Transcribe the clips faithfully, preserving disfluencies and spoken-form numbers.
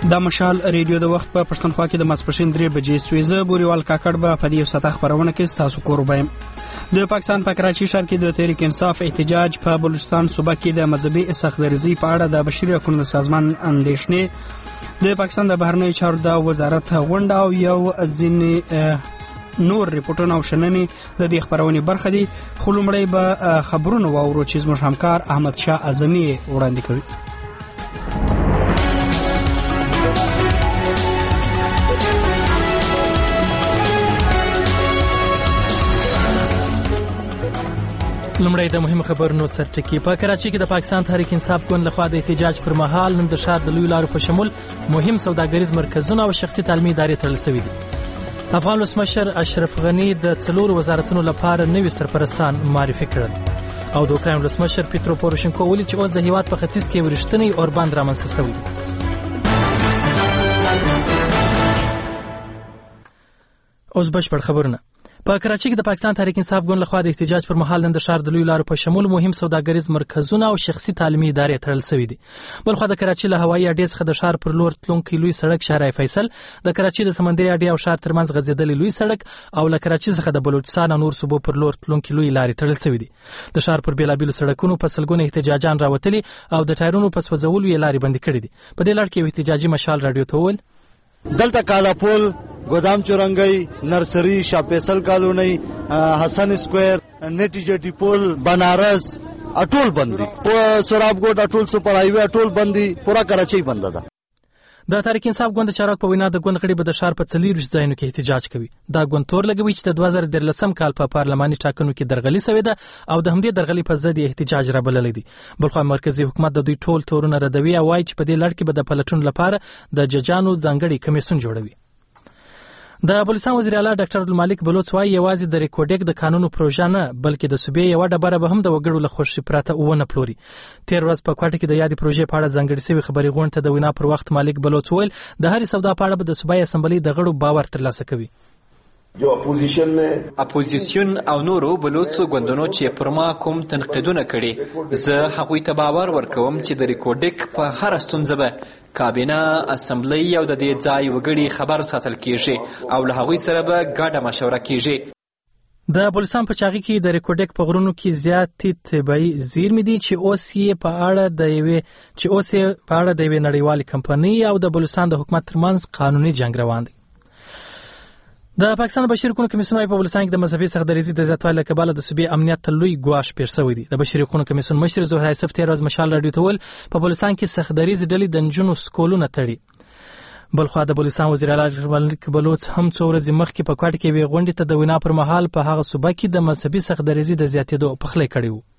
د مشال ریډیو د وخت په پښتونخوا کې د ماسپښین درې بجې سویزه بوریوال کاکړ به په دې ساته خبرونه کې ستاسو کور وبایم. د پاکستان په کراچي ښار کې د تحریک انصاف احتجاج په بلوچستان صوبه کې د مذهبي سخت‌دریزي په اړه د بشري حقوقو سازمان اندېښنې، د پاکستان د بهرنیو چارو د وزارت غونډه او یو ځینې نور ریپورتونه او شننې د دې خبرونې برخه دي. خو لومړی به خبرونه واورو چې زموږ همکار احمد شاه اعظمي وړاندې کوي. لومړی د مهمو خبرونو سرټکی. په کراچي کې د پاکستان تحریک انصاف ګوند لخوا د احتجاج پر مهال نن د ښار د لوی لارو په شمول مهم سوداګریز مرکزونه او شخصي تعلیمي ادارې تړل شوي دي. افغان ولسمشر اشرف غني د څلورو وزارتونو لپاره نوي سرپرستان معرفي کړل او د اوکراین ولسمشر پیترو پوروشنکو ویلي چې اوس د هیواد په ختیځ کې ورښتنی اوربند رامنځته شوی دی. اوس بشپړ خبرونه. په کراچي کې د پاکستان تحریک انصاف ګوند لخوا د احتجاج پر مهال نن د ښار د لوی لارو په شمول مهم سوداګریز مرکزونه او شخصي تعلیمي ادارې تړل شوي دي. بلخوا د کراچي له هوایي اډې څخه د ښار پر لور تلونکی لوی سړک شارع فیصل، د کراچي د سمندري اډې او ښار ترمنځ غځېدلې لوی سړک او له کراچي څخه د بلوچستان او نور صوبو پر لور تلونکی لوی لارې تړل شوي دي. د ښار پر بیلابیلو سړکونو په سلګونه احتجاجان راوتلي او د ټایرونو په سوځولو یې لارې بندې کړې دي. په دې لړ کې یو احتجاجي مشال راډیو ته وویل دلته کالاپول، گودام چورنګي، نرسری، شاه فیصل کالونی، حسن سکوير، نیټی جټی پول، بنارس اټول بندي، په سوراب ګوټ اټول سپر هایوي اټول بندي، پورا کراچي بند ده. د تحریک انصاف ګوند چارواکو په وینا د ګوند غړي به د ښار په څلور ځایونو کې احتجاج کوي. دا ګوند تور لګوي چې د دوه زره دولسم کال په پارلماني ټاکنو کې درغلي شوې ده او د همدې درغلي په ضد احتجاج را بللی دی. بلخو مرکزی حکومت د دوی ټول تورونه ردوي او وايي چې په دې لړ کې به د پلټون لپاره د ججانو ځانګړي کمیسیون جوړوي. د بلوچستان وزیر اعلی ډاکټر عبدالمالک بلوچ وايي یوازې د ریکورډیک د قانون پروژه نه بلکې د صوبې یو ډبره به هم د وګړو له خوښې پرته ونه پلوري. تیر ورځ په کوټه کې د یادې پروژې په اړه ځانګړې شوې خبري غونډې ته د وینا پر وخت مالک بلوچ ویل د هرې سودا په اړه به د صوبایي اسمبلی د غړو باور ترلاسه کوي. جو اپوزیشن میں اپوزیشن او نورو بلوچ غوندونو چې پر ما کوم تنقیدونه کړي، زه هغوی ته باور ورکوم چې د ریکورډیک په هر ستونزه به کابینه، اسمبلی او د دې ځای وګړي خبر ساتل کیږي او له هغوی سره به ګډه مشوره کیږي. د بلوچستان په چاغي کې د ریکورډیک په غرونو کې زیاتې طبیعي زیرمې دي چې اوس یې په اړه د یوې چې اوس یې په اړه د یوې نړیوالې کمپنۍ او د بلوچستان د حکومت ترمنځ قانوني جنگ روان دی. د پاکستان بشري حقوقو کمیسیون په بلوچستان کې د مذهبي سخت‌دریزي د زیاتوالي له کبله د صوبې امنیت ته لوی ګواښ پیښ شوی دی. د بشري حقوقو کمیسیون مشر زهرا یوسف تیر ورځ مشال راډیو ته ویل په بلوچستان کې سخت‌دریزي ډلې د نجونو سکولونه تړي. بلخوا د بلوچستان وزیر اعلی ډاکټر عبدالمالک بلوچ هم څو ورځې مخکې په کوټه کې وی غونډې ته د وینا پر مهال په هغه صوبه کې د مذهبي سخت‌دریزي د زیاتېدو پخلی کړی وو.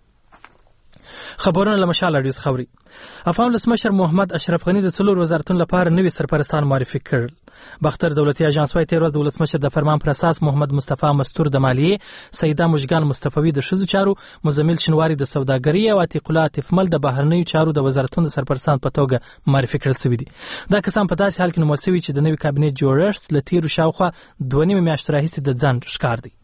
خبرونه له مشال راډیو څخه اوري. افغان ولسمشر محمد اشرف غني د څلور وزارتونو لپاره نوي سرپرستان معرفي کړل. باختر دولتي اژانس وايي تیر ورځ د ولسمشر د فرمان پر اساس محمد مصطفی مستور د مالیې، سیده مجگان مصطفی د ښځو چارو، مزمل شنواری د سوداګرۍ او عتیق الله عطیفمل د بهرنیو چارو د وزارتونو د سرپرستان په توګه معرفي کړل شوي دي. دا کسان په داسې حال کې نومول شوي چې د نوي کابینې جوړښت له تیرو شاوخوا دوه نیمې میاشتې راهیسې د ځنډ ښکار دی.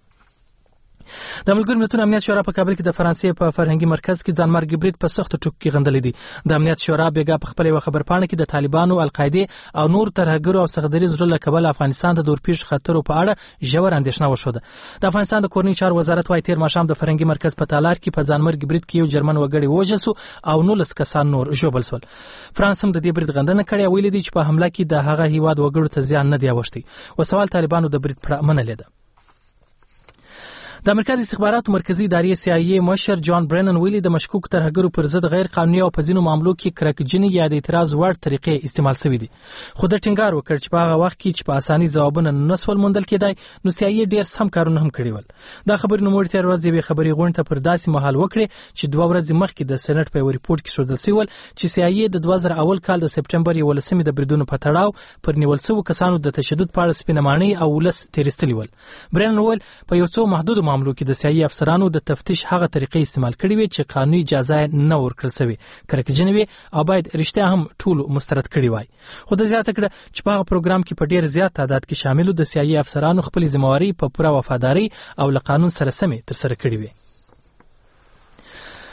د ملګرو ملتونو امنیت شورا په کابل کې د فرانسې په فرهنګي مرکز کې ځانمرګي برید په سختو ټکو کې غندلې دي. د امنیت شورا بیګا په خپل یو خبرپاڼه کې د طالبانو، القاعده او نور ترهګرو او سخت‌دریز ډلو له کبله افغانستان د دورپیش خطرو په اړه ژور اندېښنه وښوده. د افغانستان د کورنۍ چارو وزارت وايي تیر ماښام د فرهنګي مرکز په تالار کې په ځانمرګي برید کې یو جرمن وګړی ووژل شو او نولس کسان نور ژوبل شول. فرانس هم د دې برید غندنه کړې او ویلي دي چې په حمله کې د هغه هیواد وګړو ته زیان نه دی اوښتی. وسوال طالبانو د برید پړه منلې ده. د امریکا د استخباراتو مرکزی ادارې سی آی ای مشر جان برنن ویلي د مشکوک ترهګرو پر ضد غیر قانوني او په ځینو معاملو کې کرکجنې یا د اعتراض وړ طریقې استعمال شوې دي. خو د ټینګار وکړ چې په هغه وخت کې چې په اساني ځوابونه نه سول موندل کېدای نو سی آی ای ډېر سم کارونه هم کړي ول. دا خبرې نوموړي تیر ورځ یوې خبري غونډې ته پر داسې مهال وکړې چې دوه ورځې مخکې د سېنات په یو ریپورت کې ښودل شوی ول چې سی آی ای د دوه زره اول کال د سپټمبر یولسمې د بریدونو په تړاو پر نیول شوو کسانو د تشدد په اړه سپینماني او ولس تیرستلی ول. برنن ویل په یو څو محدود معاملو کې د سی آی ای افسرانو د تفتیش هغه طریقې استعمال کړې وي چې قانوني اجازه نه ورکړل شوی، کرکجن وي او باید رښتیا هم ټول مسترد کړي وای. خو د زیاته کړه چې په هغه پروګرام کې په ډیر زیات تعداد کې شاملو د سی آی ای افسرانو خپل ذمہواری په پوره وفاداری او له قانون سره سمې تر سره کړې وي.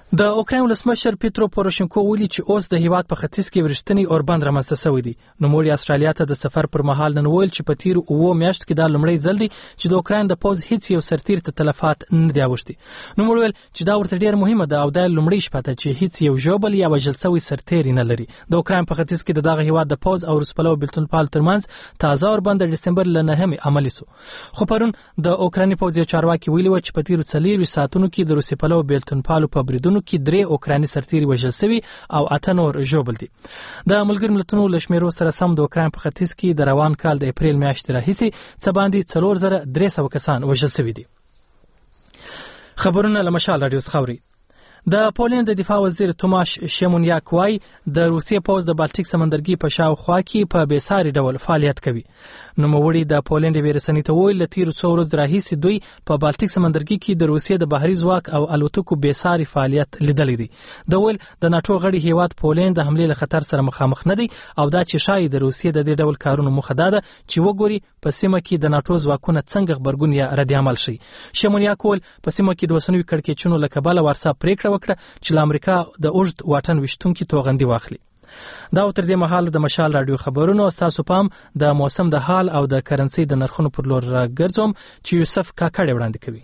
د اوکراین ولسمشر پیترو پوروشنکو ویلي چې اوس د هیواد په ختیځ کې ورښتنی اوربند رامنځته شوی دی. نوموړي استرالیا ته د سفر پر مهال نن ویل چې په تیرو اوو میاشتو کې دا لومړی ځل دی چې د اوکراین د پوځ هیڅ یو سرتیر ته تلفات نه دی اوښتي. نوموړي ویل چې دا ورته ډیر مهمه ده او دا لومړی شپه ده چې هیڅ یو ژوبل یا وژل شوی سرتیر نه لري. د اوکراین په ختیځ کې د دغه هیواد د پوځ او روسپلو بېلتونپال ترمنځ تازه اوربند د ډسمبر له نهمې عملي شو. خو پرون د اوکرایني پوځ یو چارواکي ویلي و چې په تیرو څلورویشتو ساعتونو کې د روسپلو بېلتونپالو په بریدونو کې درې اوکرایني سرتیري وژل شوي او اته نور ژوبل دي. د ملګرو ملتونو له شمیرو سره سم د اوکراین په ختیځ کې د روان کال د اپریل میاشتې راهیسې څه باندې څلور زره درې سوه کسان وژل شوي دي. خبرونه له مشال راډیو څخه اورئ. د پولند د دفاع وزیر توماش شیمونیاک وایي د روسیې پوځ د بالټیک سمندرګي په شاوخوا کې په بېساري ډول فعالیت کوي. نوموړي د پولند یوې رسنۍ ته وویل له تیرو څو ورځو راهیسې دوی په بالټیک سمندرګي کې د روسیې د بحري ځواک او الوتکو بېساري فعالیت لیدلی دی. د ویل د ناټو غړي هیواد پولند د حملې له خطر سره مخامخ نه دی او دا چې شاید د روسیې د دې ډول کارونو موخه دا ده چې وګوري په سیمه کې د ناټو ځواکونه څنګه غبرګون یا رد عمل شي. شیمونیاک ویل په سیمه کې د اوسنیو کړکېچونو له کبله وارسا پریکړه وکړه چې له امریکا د اوږد واټن ویشتونکي توغندي واخلي. دا تر دې مهاله د مشال راډیو خبرونو ستاسو پام د موسم د حال او د کرنسي د نرخونو پر لور راګرځوم چې یوسف کاکړ وړاندې کوي.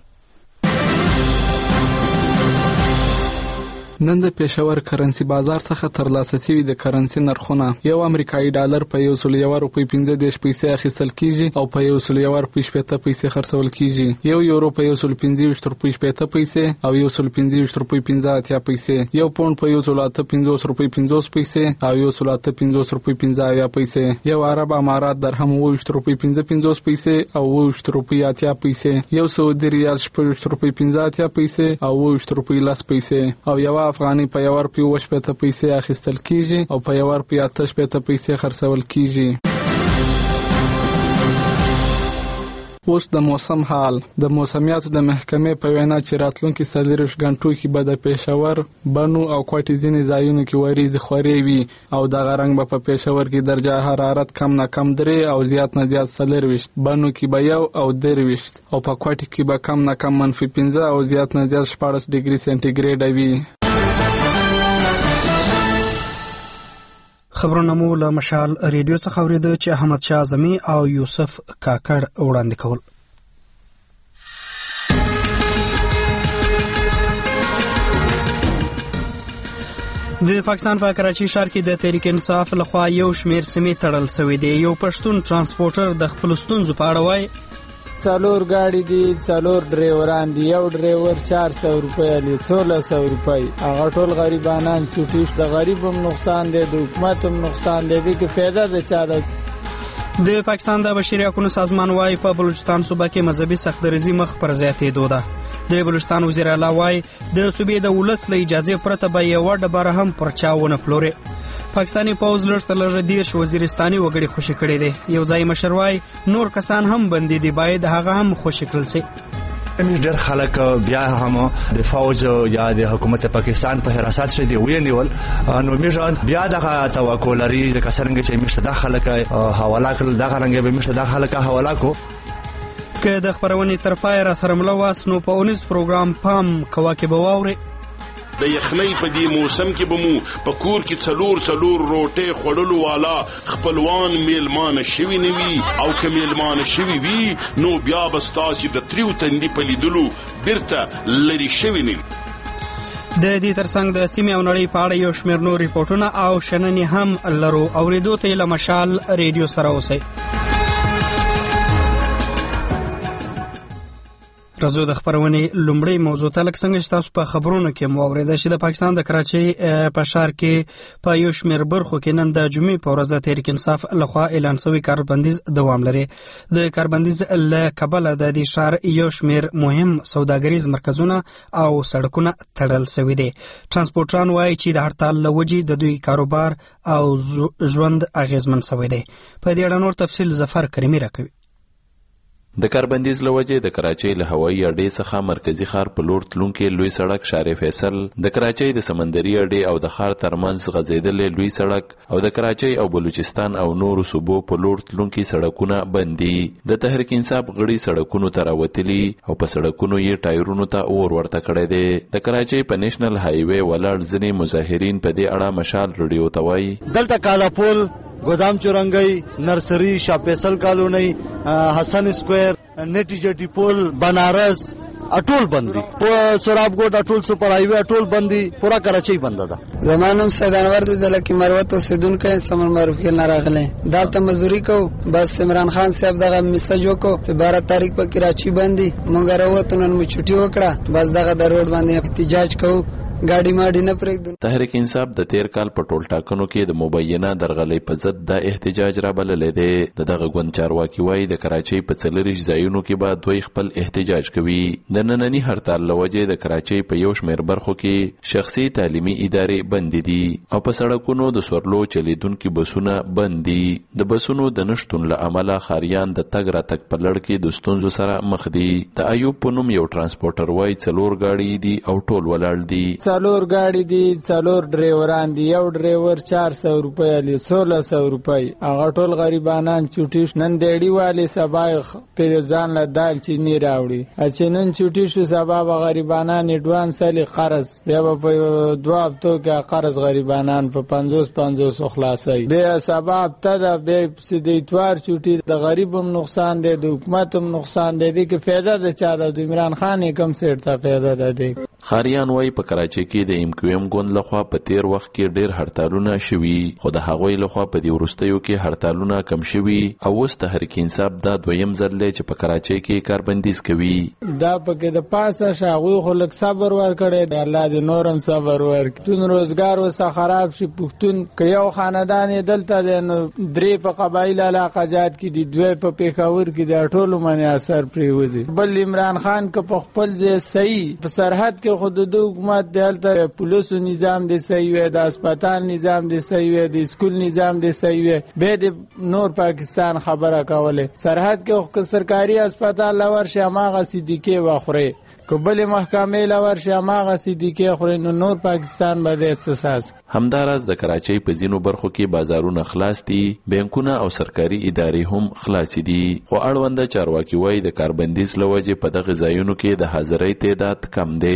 نن د پېښور کرنسي بازار څخه ترلاسه شوي د کرنسي نرخونه یو امریکایي ډالر په یو سل یو روپۍ پنځه دېرش پیسې اخیستل کیږي او په یو سل یو روپۍ شپېته پیسې خرڅول کیږي. یو یورو په یو سل پنځه ویشت روپۍ شپېته پیسې او یو سل پنځه ویشت روپۍ پنځه اتیا پیسې. یو پونډ په یو سل اته پنځوس روپۍ پنځوس پیسې او یو سل اته پنځوس روپۍ پنځه اویا پیسې. یو عرب امارات درهم اووه ویشت روپۍ پنځه پنځوس پیسې او اووه ویشت روپۍ اتیا پیسې. یو سعودي ریال شپږ ویشت روپۍ پنځه اتیا پیسې او اووه ویشت روپۍ لس پیسې او یو افغاني په یو روپۍ اووه شپېته پیسې اخیستل کیږي او په یو روپۍ اته شپېته پیسې خرڅول کیږي. اوس د موسم حال. د موسمیاتو د محکمې په وینا چې راتلونکي څلوېښت غنټو کې به د پېښور، بنو او کوټې ځینې ځایونو کې وریځې خورې وي او دغه رنګ به په پېښور کې درجه حرارت کم نه کم درې او زیات نه زیات څلوېښت، بنو کې به یو او درویشت او په کوټې کې به کم نه کم منفي پنځه او زیات نه زیات شپاړس ډګري سانتي ګریډه وي. خبرونه مو له مشال ریډیو څخه اورېده چې احمد شاه اعظمي او یوسف کاکړ وړاندې کول. د پاکستان په کراچي ښار کې د تحریک انصاف لخوا یو شمېر سیمې تړل شوې دي. یو پښتون ترانسپورټر د خپلو ستونزو په اړه وایي څلور ګاډي دي، څلور ډریوران دي، یو ډریور چار سوه روپۍ علي سوله سوه روپۍ. هغه ټول غریبانان چوټیش، د غریب هم نقصان دی، د حکومت هم نقصان دی، دې کې فایده د چا ده؟ د پاکستان د بشري حقوقو سازمان وايي په بلوچستان صوبه کې مذهبي سختدریزي مخ پر زیاتېدو ده. د بلوچستان وزیر اعلی وايي د صوبې د ولس له اجازې پرته به یوه ډبره هم پر چا ونه پلوري. پاکستاني پوځ لږ تر لږه دېرش وزیرستاني وګړي خوشي کړي دي. یو ځای مشر وايي نور کسان هم بندي دي، باید هغه هم خوشي کړل شي. امیر ډېر خلک بیا هم د فوج یا د حکومت پاکستان په حراست شدي ونیول، نو موږ بیا دغه توقع لري چې څنګه چې موږ د خلک حواله کړل دغه رنګ به موږ د خلک حواله کو. که د خبرونې تر پای را سره مله واس نو په اونیز پروګرام پام کوه کې به واورئ. د یخنۍ په دې موسم کې به مو په کور کې څلور څلور روټۍ خوړلو والا خپلوان میلمانه شوي نه وي او که میلمانه شوي وي نو بیا به ستاسې د تریو تندي په لیدلو بیرته لرې شوي نه وي. د دې ترڅنګ د سیمې او نړۍ په اړه یو شمېر نور ریپورټونه او شننې هم لرو. اورېدو ته یې له مشال ریډیو سره اوسئ. راځو د خبرونې لومړی موضوع ته لږ څنګه چې تاسو په خبرونو کې مو اورېده چې د پاکستان د کراچۍ په ښار کې په یو شمېر برخو کې نن د جمعې په ورځ د تحریک انصاف لخوا اعلان شوی کاربندیز دوام لري. د کاربندیز له کبله د دې ښار یو شمېر مهم سوداګریز مرکزونه او سړکونه تړل شوي دي. ترانسپورټران وایي چې د هړتال له وجې د دوی کاروبار او ژوند اغیزمن شوی دی. په دې اړه نور تفصیل ظفر کریمي راکوي. د کاربندیز لوجه د کراچۍ له هوایي اډې څخه مرکزی ښار په لور تلونکي لوی سړک شارع فیصل، د کراچۍ د سمندري اډې او د ښار ترمنځ غځېدلې لوی سړک او د کراچۍ او بلوچستان او نورو صوبو په لور تلونکي سړکونه بند دي. د تحریک انصاف غړي سړکونو ته راوتلي او په سړکونو یې ټایرونو ته اور ورته کړی دی. د کراچۍ په نېشنل هایوي ولاړ ځینې مظاهرین په دې اړه مشال رادیو ته وایي دلته کالاپول، گودام چورنګي، نرسری، شاپیسل کالونی، حسن اسکوئر، نیټی جټی پول، بنارس اټول بندي، په سوراب ګوټ اټول سپر هایوي اټول بندي، پورا کراچۍ بند ده. زمانم سید انور د لکی مروت اوسیدونکو سمون معروف کې نه راغله دالته مزوري کو، بس عمران خان صاحب دغه میسج وکړو چې بارہ تاریخ په کراچۍ باندې مونږ راوته نن مو چټي وکړه، بس دغه د روډ باندې احتجاج کوو، ګاډي ماډي نه پرېږدو. تحریک انصاف د تیر کال په ټول ټاکنو کې د مبینه درغلۍ په ضد د احتجاج را بللی دی. د دغه ګوند چارواکي وایي د کراچۍ په څلوریش ځایونو کې به دوی خپل احتجاج کوي. د ننني هړتال له وجې د کراچۍ په یو شمېر برخو کې شخصي تعلیمي ادارې بندې دي او په سړکونو د سورلو چلیدونکي بسونه بند دي. د بسونو د نشتون له امله ښاریان د تګ راتګ په لړ کې د ستونزو سره مخ دي. د ایوب په نوم یو ټرانسپورټر وایي څلور ګاډي دي او ټول ولاړ دي. څلور ګاډي دي، څلور ډریوران دي، یو ډریور چار سو روپۍ علی سولہ سو روپۍ. هغه ټول غریبانان چوټي نن دیړي والی سبا پیرزان له دال چینی راوړي، چې نن چوټي شو سبا به غریبانان اډوانس علی قرض، بیا په دوه هفتو کې قرض غریبانان په پنځوس پنځوس خلاصي، بیا سبا هفته ده، بیا د اتوار چوټي. د غریب هم نقصان دی، د حکومت هم نقصان دی. دې کې فایده د چا ده؟ د عمران خان کم سیټ ته فایده ده. دی خاریان وای په کراچۍ کې د ایم کیو ایم ګوند لخوا په تیر وخت کې ډېر هړتالونه شوي، خو د هغوی لخوا په دې وروستیو کې هړتالونه کم شوي او اوس تحریک انصاف دا دویم ځل دی چې په کراچۍ کې کاربندیز کوي. دا پکې د پاسه شاغوی خو لږ صبر ورکړی دی، الله دې نورم صبر ورکړي. پښتون روزګار وسه خراب شي، پښتون که یو خاندان دلته دی نو درې په قبایل علاقه جات کې دي، دوی په پیښور کې د ټولو باندې اثر پرېوځي. بل عمران خان که په خپل ځای صحیح په سرحد کې خود د حکومت دلته پولیسو نظام دی صحیح وي، د اسپیټال نظام دی صحیح وي، د سکول نظام دی صحیح وي، به د نور پاکستان خبره کوله. سرحد کې سرکاري اسپیټال لور شماغه صدیقه واخره، کبل محکمه لور شماغه صدیقه خوري، نو نور پاکستان باندې احساس. همدارس د کراچۍ په ځینو برخو کې بازارونه خلاص دي، بانکونه او سرکاري ادارې هم خلاص دي، خو اړوند چارواکي وایي د کاربندیز لوجه په دغه ځایونو کې د حاضرۍ تعداد کم دی.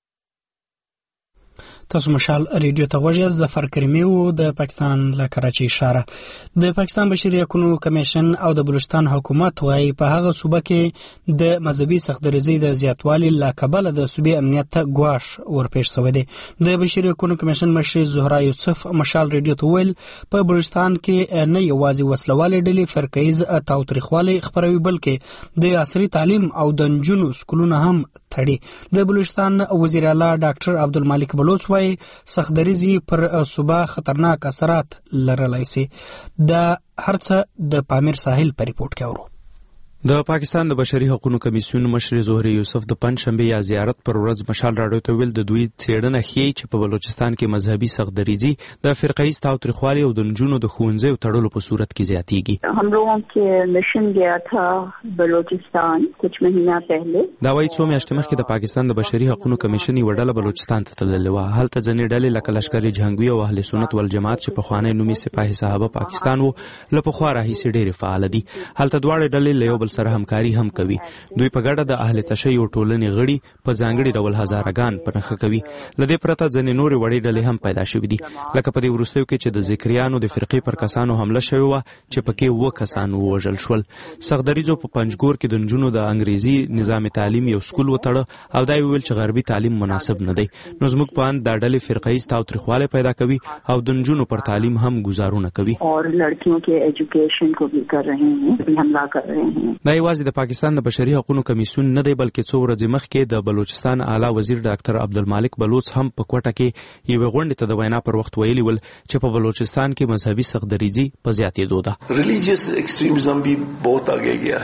تاسو مشال ریډیو ته غوږی ظفر کریمی وو د پاکستان له کراچۍ ښاره. د پاکستان بشري حقوقو کمیشن او د بلوچستان حکومت وايي په هغه صوبه کې د مذهبي سختدریزۍ د زیاتوالي له کبله د صوبې امنیت ته ګواښ ورپېښ شوی دی. د بشري حقوقو کمیشن مشر زهرا یوسف مشال ریډیو ته ویل په بلوچستان کې نه یوازې وسلوالې ډلې فرقیز تاوتریخوالی خپروي، بلکې د عصري تعلیم او د نجونو سکولونه هم تړي. د بلوچستان وزیر اعلی ډاکټر عبدالمالک بلوچ وايي سختدریزي پر صوبه خطرناک اثرات لرلی سي. د هرڅه د پامیر ساحل په ریپورت کې اورو. د پاکستان د بشري حقوقو کمیسیون مشر زهري یوسف د پنځشنبه یا زیارت پر ورځ مشال راډیو ته ویل د دوی څېړنه ښیي چې په بلوچستان کې مذهبي سختدریزي د فرقه‌ایز تاوتریخوالي او د نجونو د ښوونځیو تړلو په صورت کې زیاتېږي. हम लोगों के मिशन गया था بلوچستان कुछ مهینه پهله. دا وایي څو میاشتې مخکې د پاکستان د بشري حقوقو کمیشن یوه ډله بلوچستان ته تللې وه. هلته ځینې ډلې لکه لشکر جهنګوي او اهل سنت والجماعت چې پخوانی نومي سپاه صحابه پاکستان وو له پخوا راهیسې ډېرې فعاله دي. هلته دواړه ډلې له یو بل سره همکاري هم کوي. دوی په ګډه د اهل تشیع ټولنې غړي په ځانګړي ډول هزارهګان په نښه کوي. له دې پرته ځینې نورې وړې ډلې هم پیدا شوې دي، لکه په دې وروستیو کې چې د ذکریانو د فرقې پر کسانو حمله شوې وه چې پکې اووه کسان ووژل شول. سختدریزو په پنجګور کې د نجونو د انګریزي نظام تعلیم یو سکول وتړه او دا ویل چې غربي تعلیم مناسب نه دی. نو زموږ په اند دا ډلې فرقه‌ایز تاوتریخوالی پیدا کوي او د نجونو پر تعلیم هم گزارونه کوي اور لڑکیوں کے ایجوکیشن کو بھی کر رہے ہیں، حملہ کر رہے ہیں. دا یوازې د پاکستان د بشري حقوقو کمیسیون نه دی، بلکې څو ورځې مخکې د بلوچستان اعلی وزیر ډاکټر عبدالمالک بلوچ هم په کوټه کې یوه غونډې ته د وینا پر وخت ویلي ول چې په بلوچستان کې مذهبي سختدریزي په زیاتېدو ده. ریلیجیس ایکسټریمزم بھی بہت آگے گیا ہے.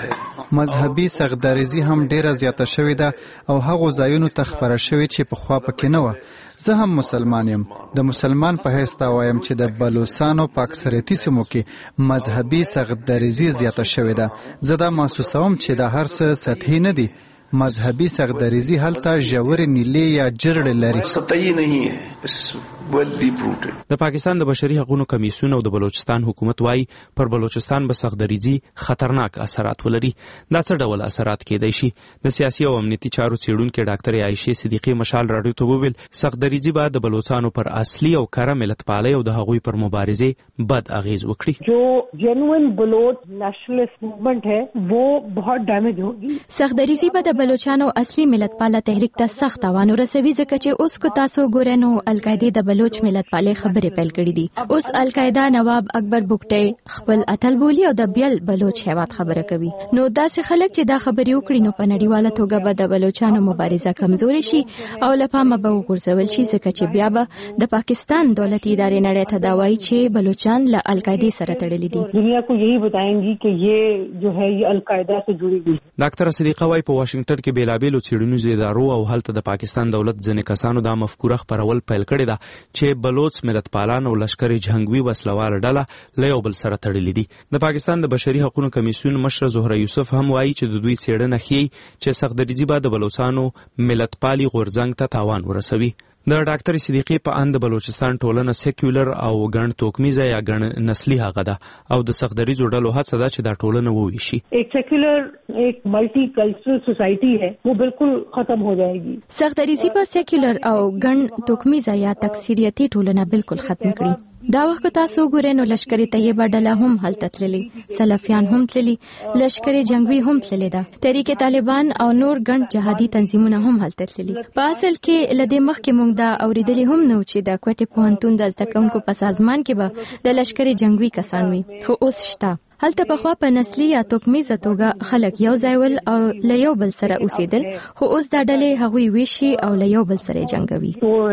مذهبي سغدریزي هم ډیره زیاته شوې ده او هغو ځایونو ته خپره شوې چې پخوا پکې نه وه. زه هم مسلمان یم. د مسلمان په حیث دا وایم چې د بلوڅانو په اکثریتي سیمو کې مذهبي سغدریزي زیاته شوې ده. زه دا محسوسوم چې دا هر څه سطحي نه دي. مذهبي سغدریزي هلته ژورې نیلې یا جرړې لري. سطحي نه ہے، well deep rooted. د پاکستان د بشري حقوقو کمیسیون او د بلوچستان حکومت وايي پر بلوچستان به سغدریزي خطرناک اثرات ولري. دا څه ډول اثرات کېدای شي؟ د سیاسي او امنیتي چارو څېړونکې ډاکټر عایشې صدیقي مشال راډیو ته وویل سغدریزي به د بلوچستانو پر اصلي او کره ملتپالۍ او د هغوی پر مبارزې بد اغیز وکړي. جو جنوین بلوچ نیشنلسٹ موومنٹ ہے وہ بہت ډیمیج ہوگی. سغدریزي به د بلوچستانو اصلي ملتپاله تحریک ته سخت تاوان ورسوي ځکه چې اوس کو تاسو ګورئ نو القاعده د بلوچ ملتپالې خبرې پیل کړې دي. اوس القاعده نواب اکبر بوکټي خپل اتل بولی او د بیل بلوچ هیواد خبره کوي. نو داسې خلک چې دا خبرې وکړي نو په نړیواله توګه به د بلوچستانو مبارزه کمزوري شي او له پامه به وغورځول شي ځکه چې بیا به د پاکستان دولتي ادارې نړۍ ته دا وایي چې بلوچستان له القاعده سره تړلي دي. دنیا کو یہی بتائیں گی کہ یہ جو ہے یہ القاعده سے جڑی ہوئی. ډاکټر صدیقه وايي په واشنگټن کې بیلابیلو څېړنیزو ادارو او هلته د پاکستان دولت ځینې کسانو دا مفکوره خپرول پیل کړې ده چې بلوچ ملتپالان او لشکر جنگوي وسلوال ډله له یو بل سره تړلي دي. د پاکستان د بشري حقوقو کمیسیون مشر زهره یوسف هم وايي چې د دوی څېړنه ښیي چې سغدریزي به د بلوچستانو ملتپالي غورځنګ ته تاوان ورسوي. د ډاکټر صدیقي په اند بلوچستان ټولنه سیکولر او ګڼ توکمیزه یا ګڼ نسلي هغه ده او د سغدریزو ډلو هڅه ده چې دا ټولنه وویشي. ایک سیکولر ایک ملټي کلچرل سوسایټي ہے وہ بالکل ختم ہو جائے گی. سغدریزي په سیکولر او ګڼ توکمیزه یا تکثیریتي ټولنه بالکل ختم کړي. دا وخت تاسو ګورئ نو لشکري طیبه ډله هم هلته تللي، سلفیان هم تللي، لشکري جنگوي هم تللي ده، تحریک طالبان او نور ګڼ جهادي تنظیمونه هم هلته تللي. په اصل کې لدې مخکې موږ دا اوریدلی هم نو چې د کوټې پوهنتون د زده کوونکو په سازمان کې به د لشکري جنگوي کسان وي، خو اوس شته. هلته پخوا په نسلي یا توکمیزه توګه خلک یو ځای ول او له یو بل سره اوسېدل، خو اوس دا ډلې هغوی ویشي او له یو بل سره جنګوي.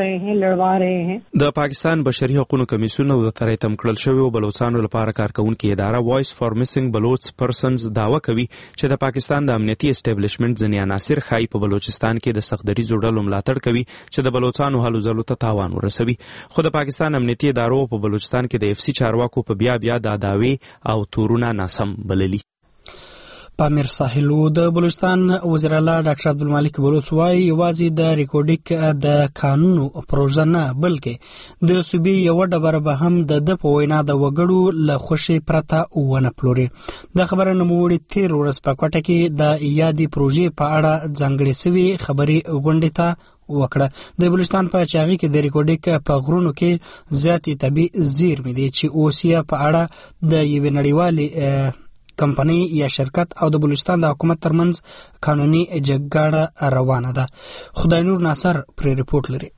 د پاکستان بشري حقوقو کمیسیون او د ترې تم کړل شویو بلوچستانو لپاره کارکونکي اداره وایس فار میسنګ بلوچ پرسنز دعوه کوي چې د پاکستان د امنیتي اسټابلیشمنت ځینې عناصر ښایي په بلوچستان کې د سغدریزو ډلو ملاتړ کوي چې د بلوچستانو هلو ځلو ته تاوان ورسوي. خو د پاکستان امنیتي ادارو په بلوچستان کې د اف سی چارواکو په بیا بیا د دعوې او تورونه ناسم بللي. پامیر ساحلو د بلوچستان وزیر اعلی ډاکټر عبدالمالک بلوچ وايي یوازې د ریکورډیک د قانونو پروژه نه بلکې د صوبې یوه ډبره به هم د ده په وینا د وګړو له خوښې پرته ونه پلوري. دا خبره نوموړي تېر ورځ په کوټه کې د یادې پروژې په اړه ځانګړې سوې خبري غونډې ته وکړه. د بلوچستان په چاغي کې د ریکورډیک په غرونو کې زیاتې طبیعي زیرمې دي چې اوس یې په اړه د یوې نړیوالې کمپنۍ یا شرکت او د بلوچستان د حکومت ترمنځ قانوني جګړه روانه ده. خدای نور ناصر پرې رپورټ لري.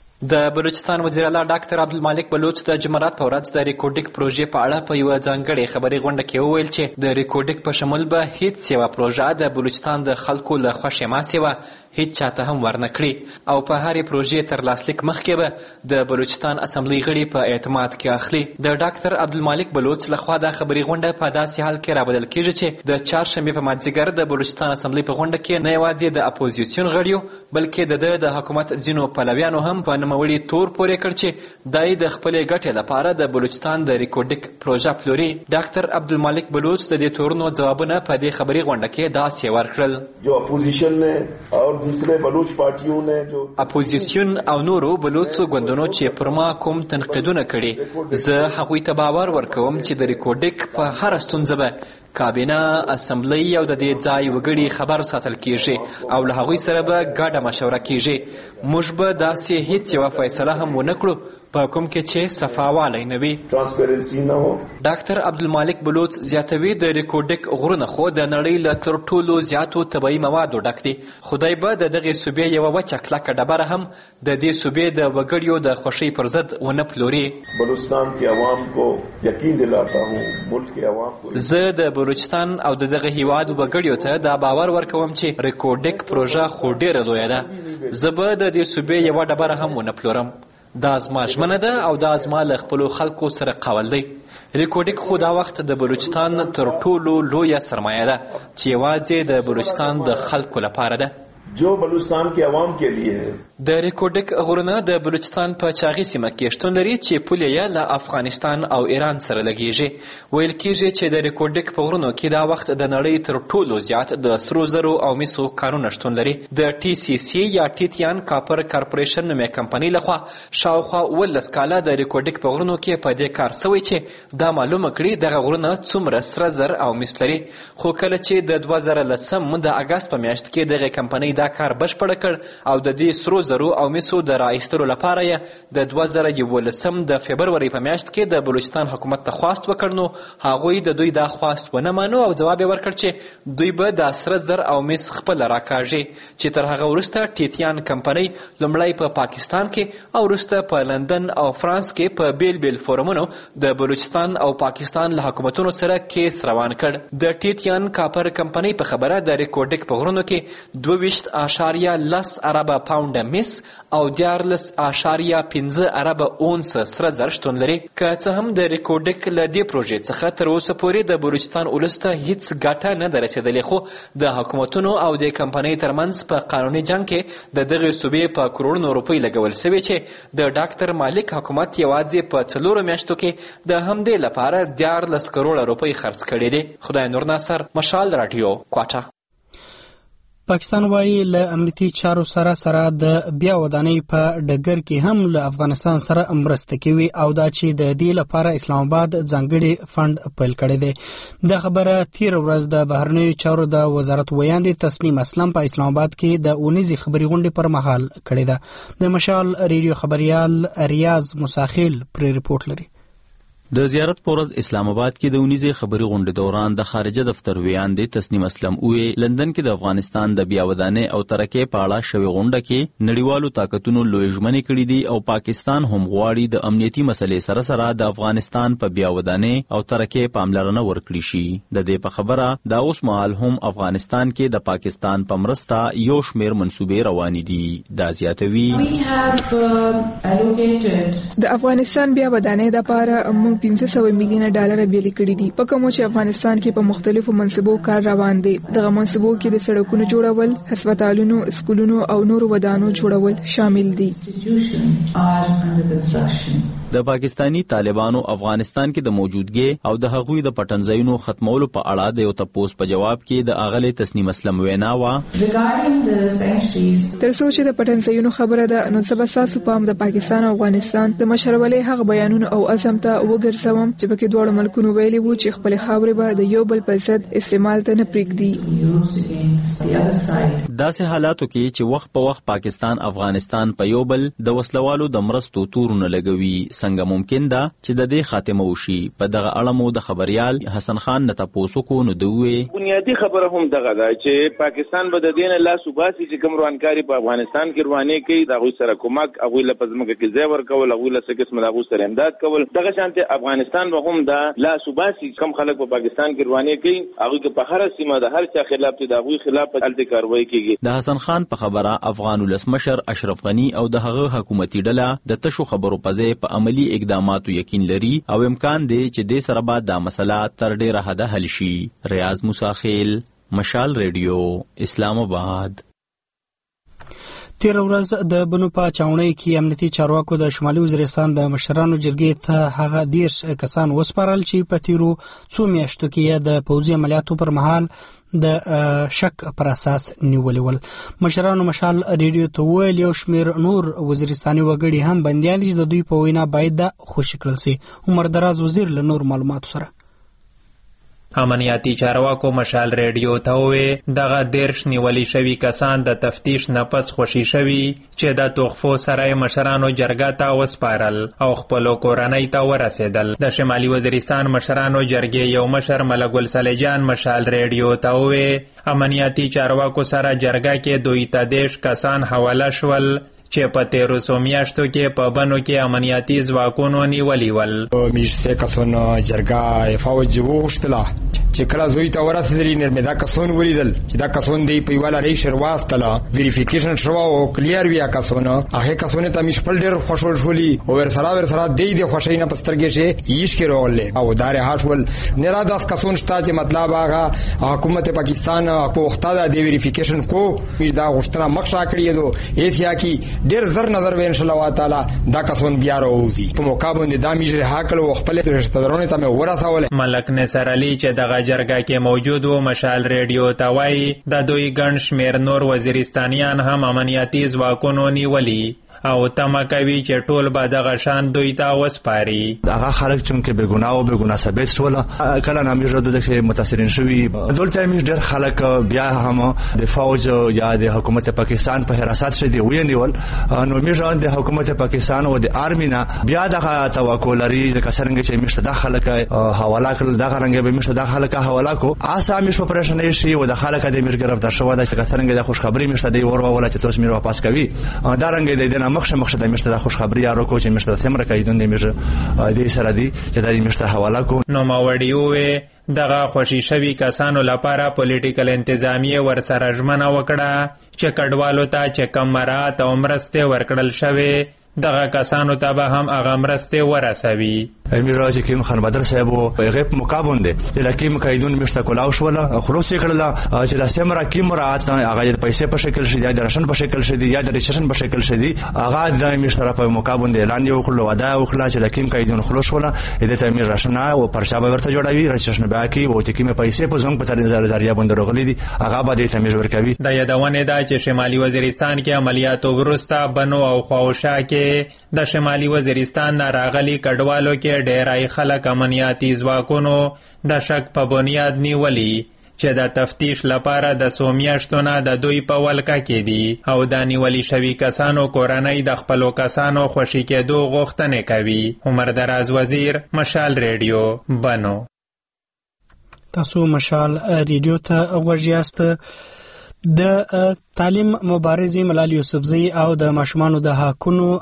د بلوچستان وزیر اعلی ډاکټر عبدالمالک بلوچ د جمعرات په ورځ د ریکورډیک پروژې په اړه په یوه ځانګړې خبري غونډه کې وویل چې د ریکورډیک په شمول به هیڅ یوه پروژه د بلوچستان د خلکو له خوښې ماسې وه هیڅ چاته هم ورنه کړي او په هرې پروژې تر لاسلیک مخکې به د بلوچستان اسمبلی غړي په اعتماد کې اخلي. د ډاکټر عبدالمالک بلوچ لخوا دا خبري غونډه په داسې حال کې رابلل کیږي چې د چهارشنبې په مازدیګر د بلوچستان اسمبلی په غونډه کې نه یوازې د اپوزیسیون غړیو بلکې د ده د حکومت ځینو پلویانو هم په نوموړي تور پورې کړ چې دای د خپلې ګټې لپاره د بلوچستان د ریکورډیک پروژه پلوري. ډاکټر عبدالمالک بلوچ د دې تورونو ځوابونه په دې خبري غونډه کې داسې ورکړل. جو اپوزیشن نے اور دوسرے بلوچ پارټیوں نے جو اپوزیسیون او نورو بلوچو ګوندونو چې پر ما کوم تنقیدونه کړي زه هغوی ته باور ورکوم چې د ریکورډیک په هره ستونزه به کابینه، اسمبلی او د دې ځای وګړي خبر ساتل کیږي او له هغوی سره به ګډه مشوره کیږي. موږ به داسې هیڅ یوه فیصله هم ونه کړو په کوم کې چې صفاوالی نه وي. ترانسپیرنسي نه وو. ډاکټر عبدالمالک بلوچ زیاتوي د ریکورډیک غرونه خو د نړۍ له تر ټولو زیاتو طبیعي موادو ډک دي. خدای به د دغې صوبې یوه وچه کلکه ډبره هم د دې صوبې د وګړیو د خوښۍ پر ضد ونه پلوري. بلوچستان کې عوام کو یقین دلاتا ہوں ملک کې عوام کو زه د بلوچستان او د دغه هیواد وګړیو ته دا باور ورکوم چې ریکورډیک پروژه خو ډیره لویه ده. زه به د دې صوبې یوه ډبره هم ونه پلورم. دا زما ژمنه ده او دا زما له خپلو خلکو سره قول دی. ریکوډیک خو دا وخت د بلوچستان تر ټولو لویه سرمایه ده چې یوازې د بلوچستان د خلکو لپاره ده. जो बलूचिस्तान के अवाम के लिए है. د ریکوډیک غرونه د بلوچستان په چاغي سیمه کې شتون لري چې پوله یې له افغانستان او ایران سره لګیږي. ویل کېږي چې د ریکوډیک په غرونو کې دا وخت د نړۍ تر ټولو زیات د سرو زرو او مسو کانونه شتون لري. د ټي سي سي یا ټیتیان کاپر کارپوریشن نومې کمپنۍ لخوا شاوخوا اوولس کاله د ریکوډیک په غرونو کې په دې کار سوی چې دا معلومه کړي دغه غرونه څومره سره زر او مس لري. خو کله چې د دوه زره لسم د اګست په میاشت کې دغه کمپنۍ دا کار بشپړ کړ او د دې سرو زرو او مسو د راایستلو لپاره یې د دوه زره یولسم د فبروري په میاشت کې د بلوچستان حکومت ته خواست وکړ، نو هغوی د دوی دا خواست ونه مانو او ځواب یې ورکړ چې دوی به د سره زر او مس خپل راکاږي. چې تر هغه وروسته ټیتیان کمپنۍ لومړی په پاکستان کې او وروسته په لندن او فرانس کې په بیل بیل فورمونو د بلوچستان او پاکستان له حکومتونو سره کیس روان کړ. د ټیتیان کاپر کمپنۍ په خبره د ریکوډیک په غرونو کې دوه ویشت اشاریه لس اربه پاونډه مس او دیارلس اشاریه پنځه اربه اونس سره زر شتون لري. که څه هم د ریکوډیک له دې پروژې څخه تر اوسه پورې د بلوچستان ولس ته هیڅ ګټه نه ده رسېدلې، خو د حکومتونو او د کمپنۍ ترمنځ په قانوني جنګ کې د دغې صوبې په کروړونو روپۍ لګول سوي چې د ډاکټر مالک حکومت یوازې په څلورو میاشتو کې د همدې لپاره دیارلس کروړه روپۍ خرڅ کړي دي. خدای نور ناصر، مشال راډیو، کوټه. پاکستان وایي له امنیتي چارو سره سره د بیا ودانۍ په ډګر کې هم له افغانستان سره مرسته کوي او دا چې د دې لپاره اسلام آباد ځانګړي فند پیل کړی دی. دا خبره تیر ورځ د بهرنیو چارو د وزارت ویاندې تسنیم اسلم په اسلام آباد کې د اونیزې خبري غونډې پر مهال کړې ده. د مشال ریډیو خبريال ریاض مساخیل پر ریپورت لري. د زیارت پورز اسلام آباد کې د اونیزې خبري غونډې دوران د خارجه دفتر ویاندې تسنیم اسلم وی لندن کې د افغانستان د بیا ودانۍ او ترقۍ په اړه شوی غونډه کې نړیوالو طاقتونو لوی ژمنې کړې دي او پاکستان هم غواړي د امنیتي مسلې سره سره د افغانستان په بیا ودانۍ او ترقۍ پاملرنه ورکړي شي. د دې په خبره دا اوس مهال هم افغانستان کې د پاکستان په مرسته یو شمېر منصوبې روانې دي. دا زیاتوي د افغانستان بیا ودانۍ لپاره پنځه سوه میلیونه ډالر بیل کړي دي، په کومو چې افغانستان کې په مختلفو منصبو کار روان دی. دغه منصبو کې د سړکونو جوړول، هسپتالونو، سکولونو او نورو ودانو جوړول شامل دي. د پاکستانی طالبانو افغانستان کې د موجودګي او د هغوی د پټنځایونو ختمولو په اړه د یو تپوس په جواب کې د اغلی تسنیم اسلم وینا وا تر څو چې د پټنځایونو خبره ده، نو سبا ساسو پام د پاکستان او افغانستان د مشرولې هغه بیانونه او عزم ته وګرځوم چې پکې دواړو ملکونو ویلي وو چې خپل خاورې به د یو بل په ضد استعمال ته نه پرېږدي. داسې حالاتو کې چې وخت په وخت پاکستان افغانستان په یو بل د وسلوالو د مرستو تورونه لګوي، څنګه ممکن ده چې د دې خاتمه وشي؟ په دغه اړه مو د خبريال حسن خان نه تاسو کو نو دوی بنیادی خبره هم دغه ده چې پاکستان به د دین لا صوباسي چې کوم روانکاری په افغانستان کې رواني کوي، دا غوي سره کومک هغه له پزماکه کې ځای ورکول، هغه له څه قسم د سره امداد کول. دغه شانته افغانستان به هم دا لا صوباسي کم خلک په پاکستان کې رواني کوي، هغه کې په هر سیمه د هر چا خلاف ته د هغه خلاف په الټ کاروایی کیږي. د حسن خان په خبره افغان ولسمشر اشرف غنی او د هغه حکومتي ډله د تشو خبرو په ځای په عملی اقداماتو یقین لري او امکان دی چې د سره بعد دا مسله تر ډیره حده حل شي. ریاض مساخیل، مشال ریډیو، اسلام آباد. تیر ورځ د بنو په چاونۍ کې امنیتي چارواکو د شمالي وزیرستان د مشرانو جرګې ته هغه دیرش کسان وسپارل چې په تیرو څو میاشتو کې د پوځي عملیاتو پر مهال د شک پر اساس نیولې ول. مشرانو مشال ریډیو ته ویل یو شمېر نور وزیرستاني وګړي هم بندیان دي چې د دوی په وینا باید د خوشي کړل شي. عمر دراز وزیر له نور معلوماتو سره امنیاتي چارواکو مشال ریډیو ته ووی دغه دیرش نیولي شوي کسان د تفتیش نه پس خوشي شوي چې د تحفو سره مشرانو جرګه ته وسپارل او خپلو کورنۍ ته ورسېدل. د شمالي وزیرستان مشرانو جرګې یو مشر ملک ګل صالح مشال ریډیو ته ووی امنیاتي چارواکو سره جرګه کې دوی ته دیش کسان حواله شول چې په تیرو څو میاشتو کې په بنو کې امنیتي ځواکونو نیولي ول. میش سه کسونه جرګه فوج وغوښتله چې کله زوی ته ورسېدلې نرمې دا کسون ولیدل چې دا کسون دی په یوه لړۍ شر واستله ویریفیکیشن شوه او کلیر وي کسونه هغې کسونې ته مې خپل ډېر خوشحال شولي او ورسره ورسره دی د خوښۍ نه په سترګې چې ایشکې راغلې او دا رها شول. نه را داسې کسون شته چې مطلب هغه حکومت پاکستان پوښته ده د ویریفیکیشن کو دا غوښتنه مخشا کړې دو ایسیا کې ډېر زر نظر وین شل الله تعالی دا کسون بیا راوځي په موقع باندې دا میژ رها کړ او خپل رشتہدارانو ته مې ورسول. ملک نصر علي چې دغه جرګه کې موجود و مشال ریډیو ته وایي د دوی ګڼ شمېر نور وزیرستانیان هم امنیتي ځواکونو نیولي او تمه کوي چې ټول به دغه شان دوی ته وسپاري. هغه خلک چې بې ګناه او بې ګناه ثابت شول کله نه میژ د متاثرین شوي دلته میژ ډېر خلک بیا هم د فوج یا د حکومت پاکستان په حراست شدي ونیول نو میژ د حکومت پاکستان او د آرمي نه بیا دغه توقع لري چې څنګه چې میژ د خلک حواله کړل دغه رنګ به میژ د خلک حواله کو آسا میژ په پرېشانۍ شي او د خلک د میژ ګرفتار شو د څنګه د خوشخبری میژ د ور ولا چې تاسو میژ واپس کوي دا رنګ د مخشه مخشه د مشته د خوشخبری یارو کو چې مشته ثمره کیدون د میژ د سره دی چې د مشته حواله کو. نو ما وړیو دغه خوشی شوی کسانو لپاره پولیټیکل انتظامیه ورسره ژمنه وکړه چې کډوالو ته چې کم مرات او مرسته ورکړل شوی دغه کسانو ته به هم هغه مرسته ورسوي. امیر راج کیم خان بدر صاحب په غیب مقابله د لکیم قیدون مشته کولاو شول خلاص کړل چې لاسم را کیم راځ هغه د پیسې په شکل شې یا د راشن په شکل شې یا د ریشن په شکل شې هغه د مشترک په مقابله اعلان یو کړل ودا او خلاص چې لکیم قیدون خلاص شول د ته امیر راشن او پرچا به ورته جوړوي راشن به کی او چې کیم پیسې په زنګ په تر ذریعہ باندې راغلي دي هغه به د امیر ورکوي. د یادونه ده چې شمالي وزیرستان کې عملیاتو وروسته بنو او خواوشا کې د شمالي وزیرستان نه راغلي کډوالو کې ډیرای خلک امنیتي ځواکونو د شک په بنیاد نیولي چې د تفتیش لپاره د څو میاشتو نه د دوی په ولکه کې دي او د نیولي شوي کسانو کورنۍ د خپلو کسانو خوشي کېدو غوښتنې کوي. عمر دراز وزیر، مشال ریډیو، بنو. تاسو مشال ریډیو ته غوږ یاست. د تعلیم مبارزې ملال یوسفزۍ او د ماشومانو د حقونو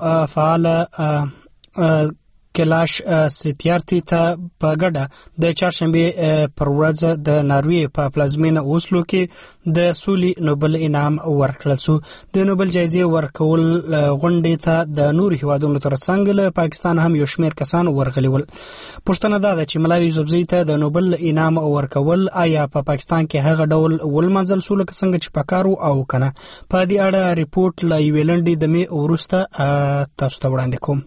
فعال کلاش ستیارتي ته په ګډه د چهارشنبه پر ورځ د ناروې په پلازمینه اوسلو کې د سولې نوبل انعام ورکړل شو. د نوبل جایزې ورکول غونډې ته د نورو هیوادونو ترڅنګ له پاکستان هم یو شمېر کسان ورغلي ول. پوښتنه دا ده چې ملال یوسفزۍ ته د نوبل انعام ورکول آیا په پا پاکستان کې هغه ډول ولمنځل شو لکه څنګه چې پکارو او کنه؟ په دې اړه ریپورت لا یوې لنډې دمې وروسته تاسو ته وړاندې کوم.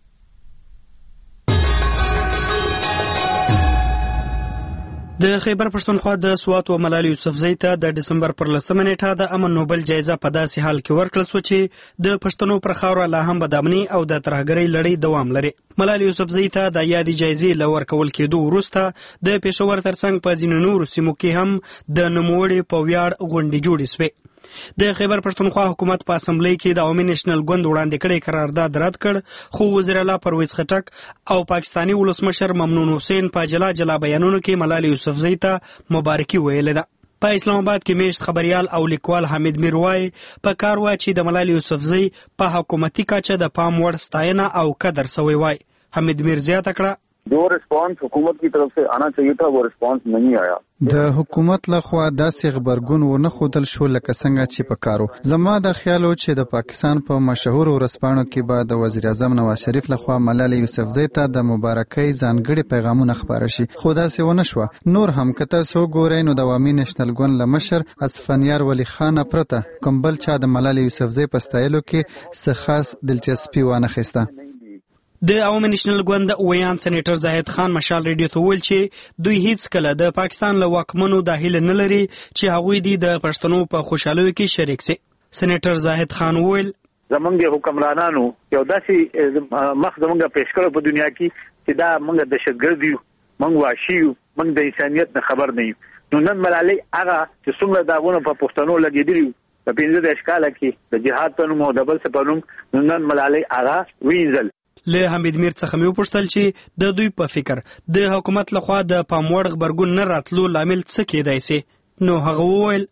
د خیبر پښتونخوا د سوات و ملال یوسفزۍ ته د دسمبر پر لسمه نیټه د امن نوبل جایزه په داسې حال کې ورکړل شو چې د پښتنو پر خاوره لا هم د امني او د ترهګرۍ لړۍ دوام لري. ملال یوسفزۍ ته د یادې جایزې له ورکول کېدو وروسته د پېښور ترڅنګ په ځینو نورو سیمو کې هم د نوموړې په ویاړ غونډې جوړې شوې. د خیبر پښتونخوا حکومت په اسمبلی کې د عوامي نېشنل ګوند وړاندې کړی قرارداد رد کړ، خو وزیر اعلی پرویز خټک او پاکستانی ولسمشر ممنون حسین په جلا جلا بیانونو کې ملال یوسفزۍ ته مبارکي ویلې ده. په اسلام آباد کې میشت خبريال او لیکوال حمید میر وای په کار وا چې د ملال یوسفزۍ په حکومتي کچه د پام وړ ستاینه او قدر سوی وای. حمید میر زیاته کړه जो रिस्पांस हुकूमत की तरफ से आना चाहिए था वो रिस्पांस नहीं आया. د حکومت لخوا داسې خبرګون ونه خودل شو لکه څنګه چې پکارو. زما د خیالو چې د پاکستان په مشهور ورسپانو کې به د وزیر اعظم نواز شریف لخوا ملال یوسفزۍ ته د مبارکۍ ځانګړي پیغامونه خبره شي، خو داسې ونه شوه. نور هم که تاسو ګورئ نو د عوامي نېشنل ګوند له مشر اصفهانیار ولی خان پرته کوم بل چا د ملال یوسفزۍ په ستایلو کې څه خاص دلچسپي وانه خیسته. د عوامي نېشنل ګوند ویان سېنیټر زاهد خان مشال ریډیو ته ویل چې دوی هیڅ کله د پاکستان له واکمنو د هیله نه لري چې هغوی دي د پښتنو په خوشحالۍ کې شریک شي. سېنیټر زاهد خان ویل زمونږ حکمرانانو یو داسې مخ زمونږ پیش کړو په دنیا کې چې دا موږ دهشتګرد یو، موږ وحشي یو، موږ د انسانیت نه خبر نه یو. نو نن ملالۍ هغه چې څومره داغونه په پښتنو لګېدلي په پنځه دېرش کاله کې د جهاد په نوم او د بل څه په نوم، نو نن ملالۍ هغه وینځل. له حمید میر څخه مې وپوښتل چې د دوی په فکر د حکومت لخوا د پام وړ غبرګون نه راتلو لامل څه کېدای سي؟ نو هغه وویل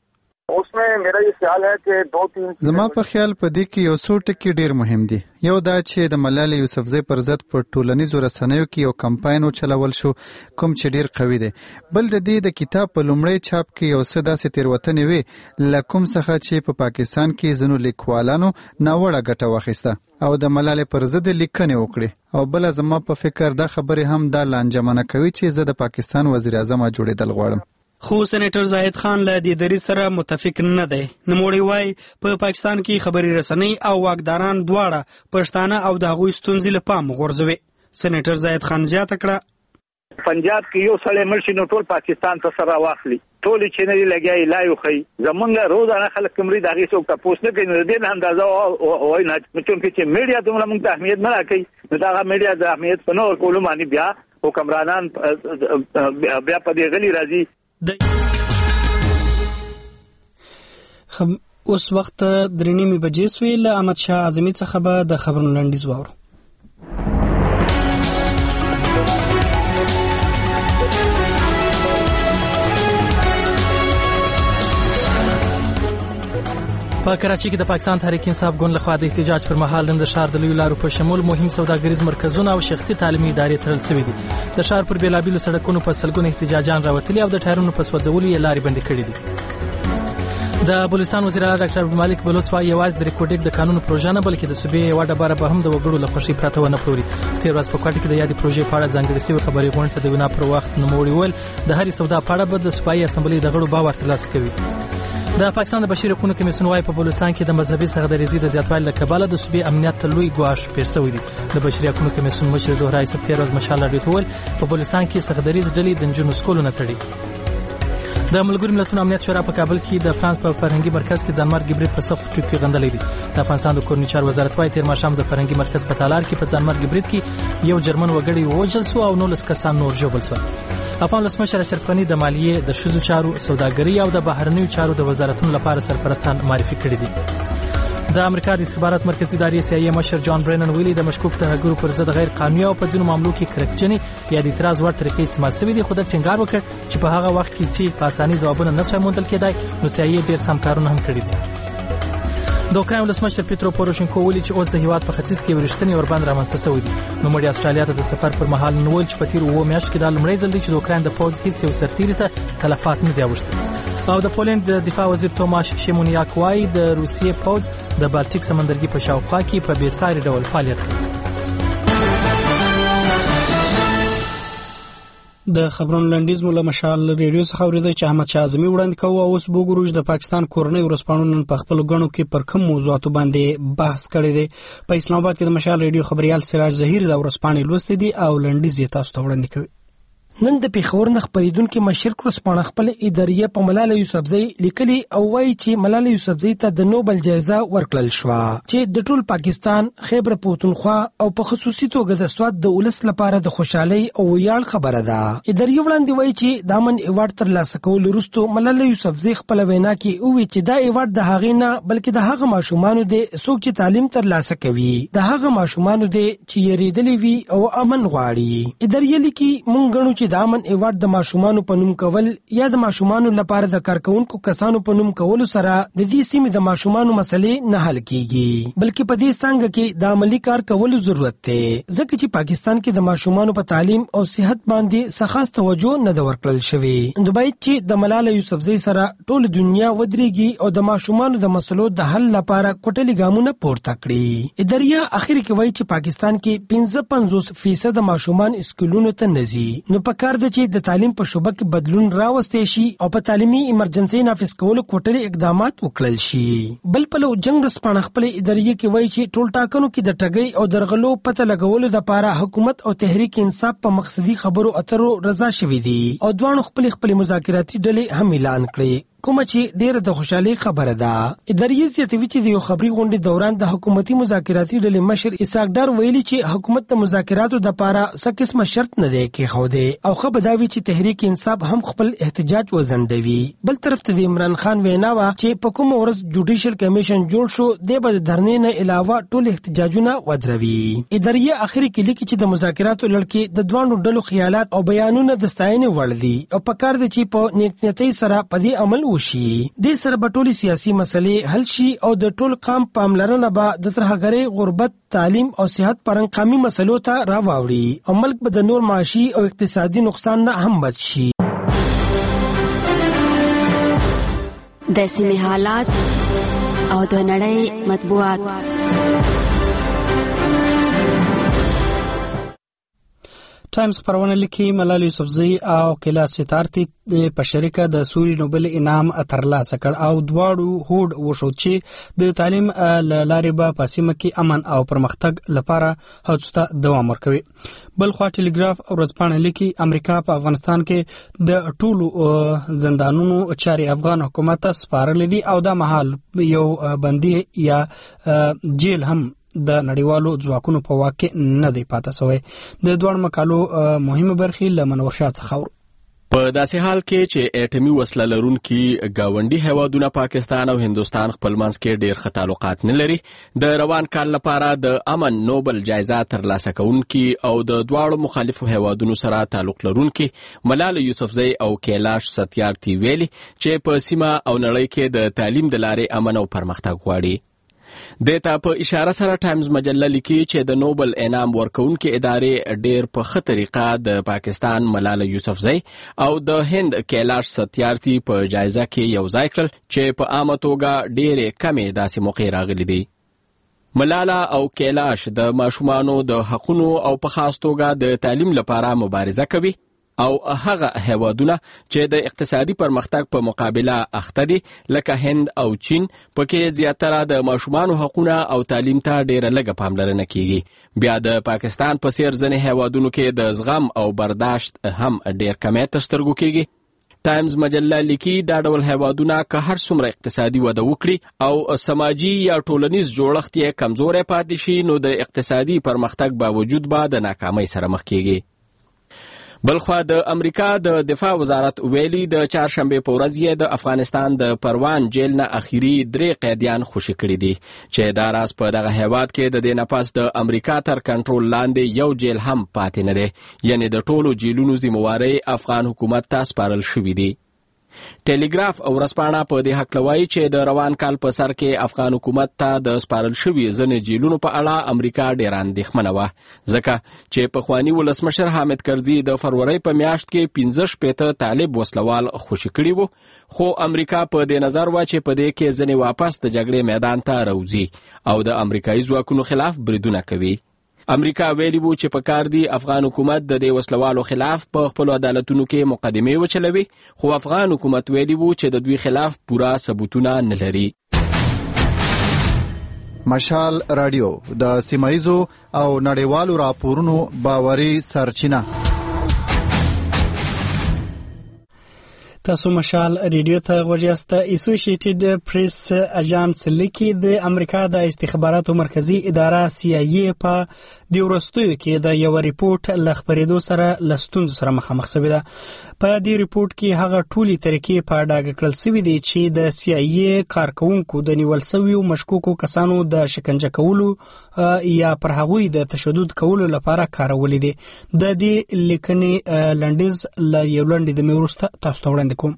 زما په خیال په دې کې یو څو ټکي ډیر مهم دي. یو دا چې د ملالۍ یوسفزۍ پر ضد په ټولنیزو رسنیو کې یو کمپاین وچلول شو کوم چې ډیر قوي دی. بل د دې د کتاب په لومړی چاپ کې یو څه داسې تېروتنې وې له کوم څخه چې په پاکستان کې ځینو لیکوالانو ناوړه ګټه واخیسته او د ملالۍ پر ضد لیکنې وکړې. او بل زما په فکر دا خبرې هم دا لانجمنه کوي چې زه د پاکستان وزیر اعظم جوړېدل غواړم. خو سېنیټر زاهد خان له دې دریځ سره متفق نه دی. نوموړی وایي په پاکستان کې خبري رسنۍ او واکداران دواړه پښتانه او د هغوی ستونزې له پام غورځوي. سېنیټر زاهد خان زیاته کړه پنجاب کې یو سړی مرشي نو ټول پاکستان ته سره واخلي ټول چینل لګیای لایو خي زمونږ روزانه خلک کمرې دغه څوک تاسو نه کوي. دې نه اندازه وای نه چې میډیا دومره موږ ته اهمیت نه راکړي. دا میډیا د اهمیت په نور کولو باندې بیا حکمرانان بیا په دې غلي راځي. اوس وخت درې نیمې بجې سوې. له احمد شاه اعظمي څخه به د خبرونو لنډیز واورو. په کراچۍ کې د پاکستان تحریک انصاف ګوند لخوا د احتجاج پر مهال د شهر د لویو لارو په شمول مهم سوداګریز مرکزونه او شخصي تعلیمي ادارې تړل شوي دي. د شهر پر بیلابیلو سړکونو په سلګونو احتجاجان راوتلي او د ټایرونو په سوځولو یې لارې بندې کړې دي. د بلوچستان وزیر اعلی ډاکټر عبدالمالک بلوچ وايي یوازې د ریکورډیک د قانون پروژه نه بلکې د صوبې یوه ډبره به هم د وګړو له خوښۍ پرته ونه پلوري. تېر ورځ په کوټه کې د یادې پروژې په اړه ځانګړې شوې خبري غونډې ته د وینا پر وخت نوموړي وویل د هرې سودا په اړه به د صوبایي اسمبلۍ د غړو باور ترلاسه کوي. د پاکستان د بشري حقوقو کمیسیون وايي په بلوچستان کې د مذهبي سرغړدريزي د زیاتوالي له کبله د صوبې امنیت ته لوی ګواښ پیښ شوی دی. د بشري حقوقو کمیسیون مشر زهرا یوسف تېر ورځ مشال راډیو ته وویل په بلوچستان کې سرغړدریز ډلې د نجونو سکولونه تړي. د ملګرو ملتونو امنیت شورا په کابل کې د فرانس په فرهنګي مرکز کې ځانمرګ برید په سخت ټوپ کې غندلې دي. د افغانستان د کورني چارو وزارت وايي تېر ماښام د فرهنګي مرکز په تالار کې په ځانمرګ برید کې یو جرمن وګړی ووژل شو او نولس کسان نور ژوبل شول. افغان ولسمشر اشرف غني د مالیې د ښځو چارو سوداګرۍ او د بهرنیو چارو د وزارتونو لپاره سرپرستان معرفي کړي دي. د امریکا د استخبارات مرکزي ادارې سی آی ای مشر جان برینن ویلي د مشکوک ترهګرو پر ضد غیر قانوني او په ځینو معاملو کې کرکجنې یا د اعتراض وړ طریقې استعمال شوي دي. خو د ټینګار وکړ چې په هغه وخت کې چې په اسانۍ ځوابونه نه شوی موندل کېدای نو سی آی ای ډېر سم کارونه هم کړي دي. د اوکراین ولسمشر پیترو پوروشنکو ویلي چې اوس د هیواد په ختیځ کې ورښتنې اوربند رامنځته شوی دی. نوموړي استرالیا ته د سفر پر مهال نوول چې په تېرو اووه میاشتو کې دا لومړی ځل دی چې د اوکراین د پوځ هیڅ یو سرتیري ته تلفات نه دی اوښتي. او د پولند د دفاع وزیر توماش شیمونیاک وايي د روسیې پوځ د بالټیک سمندرګي په شاوخوا کې په بې ساري ډول فعالیت کوي. د خبرونو لنډیز مو له مشال ریډیو څخه اورېدئ چې احمد شاه اعظمي وړاندې کوو. اوس به وګورو چې د پاکستان کورنۍ ورځپاڼو نن په خپلو ګڼو کې پر کوم موضوعاتو باندې بحث کړی دی. په اسلام آباد کې د مشال ریډیو خبریال سراج ظهیر د ورځپاڼې لوستې دي او لنډیز یې تاسو ته وړاندې کوي. نن د پیښور نه خبرېدونکو مشر ورځپاڼه خپل اداریه په ملالۍ یوسفزۍ لیکلي او وایي چې ملالۍ یوسفزۍ ته د نوبل جایزه ورکړل شو چې د ټول پاکستان خیبر پختونخوا او په خصوصي توګه د سواد د ولس لپاره د خوشحالۍ او ویاړ خبره ده. اداریه وړاندې وایي چې د امن ایوارډ ترلاسه کول وروسته ملالۍ یوسفزۍ خپل وینا کې وویل چې دا ایوارډ د هغې نه بلکې د هغه ماشومانو دی څوک چې تعلیم ترلاسه کوي د هغه ماشومانو دی چې یریدلي وي او امن غواړي. اداریه لیکي مونږ غواړو چې د امن ایوارډ د ماشومانو په نوم کول یا د ماشومانو لپاره د کارکونکو کسانو په نوم کولو سره د دې سیمې د ماشومانو مسلې نه حل کیږي بلکې په دې څنګه کې د عملی کار کولو ضرورت دی ځکه چې پاکستان کې د ماشومانو په تعلیم او صحت باندې سخت توجه نه د ورکړل شوی. دوی چې د ملالۍ یوسفزۍ سره ټول دنیا ودرېږي او د ماشومانو د مسلو د حل لپاره کوټلي ګامونه پورته کړي. اداریه اخر کې وایي چې پاکستان کې پنځه پنځوس فیصد ماشومان اسکولونو ته نه ځي نو په کار د چې د تعلیم په شوبه کې بدلون راوستي شي او په تعلیمي ایمرجنسي نافذ کولو کوټلي اقدامات وکړل شي. بل په لو جنگ رسپانه خپل اداریه کې وایي چې ټول ټاکنو کې د ټګۍ او درغلو پته لګولو لپاره حکومت او تحریک انصاف په مقصدي خبرو اترو رضا شوي دي او دوه خپل خپل مذاکراتي ډلې هم اعلان کړي کومه چې ډیره د خوشحالي خبره ده. اداریه زیاتوي چې د یو خبري غونډې دوران د حکومتي مذاکراتي ډلې مشر اسحاق ډار ویلي چې حکومت د مذاکراتو د لپاره څه قسمه شرط نه دی کېښودی او خو بداوي چې تحریک انصاف هم خپل احتجاج وزندوي. بل طرف ته د عمران خان وینا وا چې په کوم ورځ جوډیشل کمیشن جوړ شو د بد درنې نه علاوه ټول احتجاجونه ودروي. اداریه اخري کې لیکي چې د مذاکراتو لړکې د دوه ډلو خیالات او بیانونه د ستاینې وړ دي او په کار دي چې په نیک نیتۍ سره په دې عمل وشي. د سره به ټولې سیاسي مسلې حل شي او د ټول قام پاملرنه به د ترهګرۍ، غربت، تعلیم او صحت پرنګ قامي مسلو ته راواوړي او ملک به د نور معاشي او اقتصادي نقصان نه هم بچ شي. د سیمې حالات او د نړۍ مطبوعات. ټایمز خبرونه لیکي ملالۍ یوسفزۍ او کیلاش ستارتي په شریکه د سوري نوبل انعام ترلاسه کړ او دواړو هوډ وشو چې د تعلیم له لارې به په سیمه کې امن او پرمختګ لپاره هڅو ته دوام ورکوي. بلخوا ټلګراف ورځپاڼه لیکي امریکا په افغانستان کې د ټولو زندانونو چاري افغان حکومت ته سپارلې دي او دا مهال یو بندي یا جیل هم د نړیوالو ځواکونو په واک کې نه دی پاتې شوی. د دوه مقالو مهمه برخې له منور شاه څخه په داسې حال کې چې اټومي وسله لرونکي ګاونډي هیوادونه پاکستان او هندوستان خپل منځ کې ډېر ښه تعلقات نه لري، د روان کال لپاره د امن نوبل جایزه ترلاسه کوونکي او د دواړو مخالفو هیوادونو سره تعلق لرونکي ملالۍ یوسفزۍ او کیلاش ستیارتي ویلي چې په سیمه او نړۍ کې د تعلیم د لارې امن او پرمختګ غواړي. دیتا په اشاره سره ټایمز مجله لیکي چې د نوبل انعام ورکوونکي ادارې ډېر په ښه طریقه د پاکستان ملالۍ یوسفزۍ او د هند کیلاش ستیارتي په جایزه کې یو ځای کړل چې په عامه توګه ډېرې کمې داسې موقع راغلي دي. ملاله او کیلاش د ماشومانو د حقونو او په خاص توګه د تعلیم لپاره مبارزه کوي او هغه هیوادونه چې د اقتصادي پرمختګ په مقابله اخته دي لکه هند او چین پکې زیاتره د ماشومانو حقونه او تعلیم ته ډیره لږه پاملرنه کیږي. بیا د پاکستان په څیر ځینې هیوادونو کې د زغم او برداشت هم ډیر کمی تر سترګو کیږي. ټایمز مجله لیکي دا ډول هیوادونه که هر څومره اقتصادي وده وکړي او سماجی یا ټولنیز جوړښت یې کمزوری پاتې شي نو د اقتصادي پرمختګ باوجود به د ناکامۍ سره مخ کیږي. بلخوا د امریکا د دفاع وزارت ویلي د چهارشنبه په ورځ یې د افغانستان د پروان جیل نه اخیری درې قیدیان خوشي کړي دي چې دا راز په دغه هیواد کې د دې نه پس د امریکا تر کنټرول لاندې یو جیل هم پاتې نه دی، یعنی د ټولو جیلونو ذمہواری افغان حکومت ته سپارل شوې دي. ټلګراف او ورځپاڼه په دې هکله وایي چې د روان کال په سر کې افغان حکومت ته د سپارل شوي ځینې جیلونو په اړه امریکا ډېره اندېښمنه وه، ځکه چې پخواني ولسمشر حامد کرزي د فروری په میاشت کې پنځه شپېته طالب وسلوال خوشي کړي وو، خو امریکا په دې نظر وه چې په دې کې ځینې واپس د جګړې میدان ته راوځي او د امریکایي ځواکونو خلاف بریدونه کوي. امریکا ویلي وو چې په کار دی افغان حکومت د دې وسلوالو خلاف په خپل عدالتونو کې مقدمې وچلوي، خو افغان حکومت ویلي وو چې د دوی خلاف پوره ثبوتونه نه لري. مشال رادیو د سیمایزو او نړیوالو راپورونو باوري سرچینه. تاسو مشال ریډیو ته غوږیاست. اسوسییټډ پریس اژانس لیکي د امریکا د استخباراتو مرکزی اداره سی آی ای په د ورستیو کې د یو ریپورت ل خبرېدو سره لستون سره مخامخ شوی ده. په دې ریپورت کې هغه ټولي طریقې په ډاګه کړل شوی دي چې د سی آی ای کارکونکو د نیول شویو مشکوکو کسانو د شکنجه کولو یا پر هغوی د تشدد کولو لپاره کارولې دي. د دې لیکنې لنډیز ل یو لنډې د میورسته تاسو ته وړاندې کوم.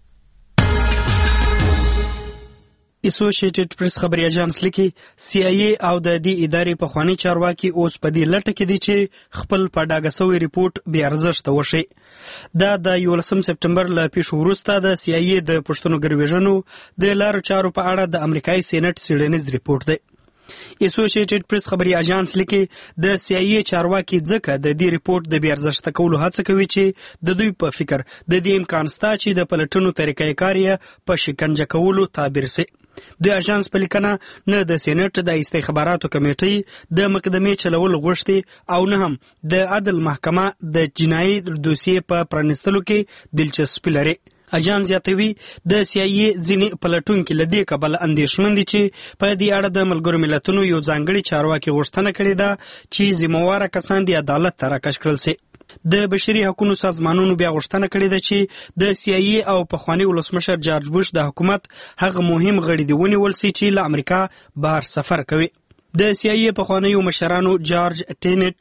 اسوسییټډ پریس خبري اژانس لیکي سی آی ای او د دې ادارې په خواني چارواکي اوس په دې لټه کې دي چې خپل په ډاګه سوی ریپورت بیا ارزښت وشي. دا د یولسم سپټمبر له پیښو وروسته د سی آی ای د پښتون ګرویژنو د لارو چارو په اړه د امریکایي سېنات سیډنیز ریپورت دی. اسوسییټډ پریس خبري اژانس لیکي د سی آی ای چارواکي ځکه د دې ریپورت د بیا ارزښت کولو هڅه کوي چې د دوی په فکر د دې امکان شته چې د پلټنو طریقې کاریه په شکنجه کولو تعبیر سي. د اژانس په لیکنه نه د سېنات د استخباراتو کمیټې د مقدمې چلول غوښتي او نه هم د عدل محکمه د جنایي دوسیې په پرانستلو کې دلچسپي لري. اژانس زیاتوي د سی آی ای ځینې پلټونکي له دې کبله اندېښمن دي چې په دې اړه د ملګرو ملتونو یو ځانګړي چارواکي غوښتنه کړې ده چې ذمہواره کسان د عدالت ته راکش کړل شي. د بشري حقوقو سازمانونو بیا غوښتنه کړې ده چې د سی آی ای او پخوانی ولسمشر جارج بوش د حکومت هغه مهم غړي دی ونیول شي چې له امریکا بهر سفر کوي. د سی آی ای پخوانی مشرانو جارج ټینټ،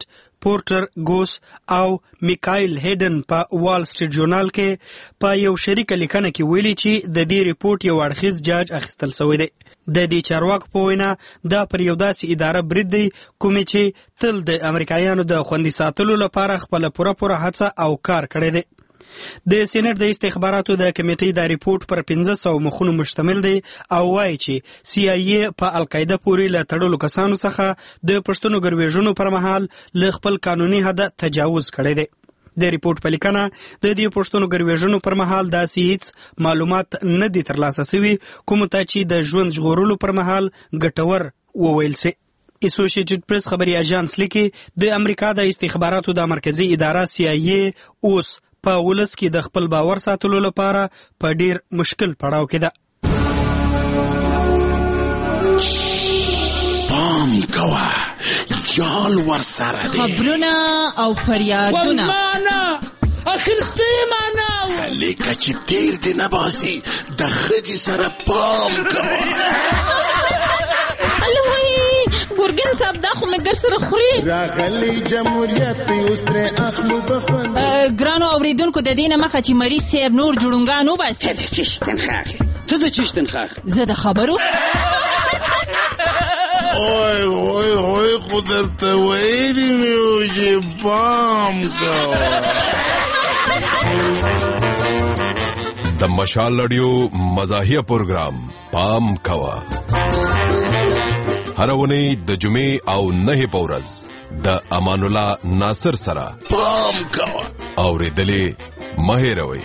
پورټر ګوس او میکایل هیډن په وال سټریټ ژورنال کې په یو شریکه لیکنه کې ویلي چې د دې ریپورت یو اړخیز جاج اخیستل شوی دی. د دې چارواکو په وینا دا پر یو داسې اداره برید دی کومې چې تل د امریکایانو د خوندي ساتلو لپاره خپله پوره پوره هڅه او کار کړی دی. د سینټ د استخباراتو د کمیټې دا ریپورت پر پنځه سوه مخونو مشتمل دی او وایي چې سی آی ای په القاعده پورې له تړلو کسانو څخه د پښتنو ګرویژنو پر مهال له خپل قانوني حده تجاوز کړی دی. د ریپورت په لیکنه د دې پښتنو ګرویژنو پر مهال داسې هیڅ معلومات نه دي ترلاسه شوي کوم ته چې د ژوند ژغورلو پر مهال ګټور وویل سي. اسوسییټډ پریس خبري اژانس لیکي د امریکا د استخباراتو د مرکزی اداره سی آی ای اوس په ولس کې د خپل باور ساتلو لپاره په ډیر مشکل پړاو کې ده. پام کوه جال ور سره دی خبرونه او فریادونه والمانا اخرسته معنا لیکه چې تیر دی نه باسي د خځې سره پام کوه. ګورګین صاحب دا خو مګر سره خوري راغلی جمهوریت اوس ترې اخلو بخون. ګرانو اوریدونکو د دې نه مخه چې مریض صاحب نور جوړونګان وباسي. ته د چشتن خاخ ته د چشتن خاخ زه د خبرو اوی اوی اوی خو درته ویلي مې و چې پام کوه. د مشال رادیو مزاحیه پروګرام پام کوه هر اونۍ د جمعې او نهه په ورځ د امان الله ناصر سره پام کوه اورېدلې مه هېروئ.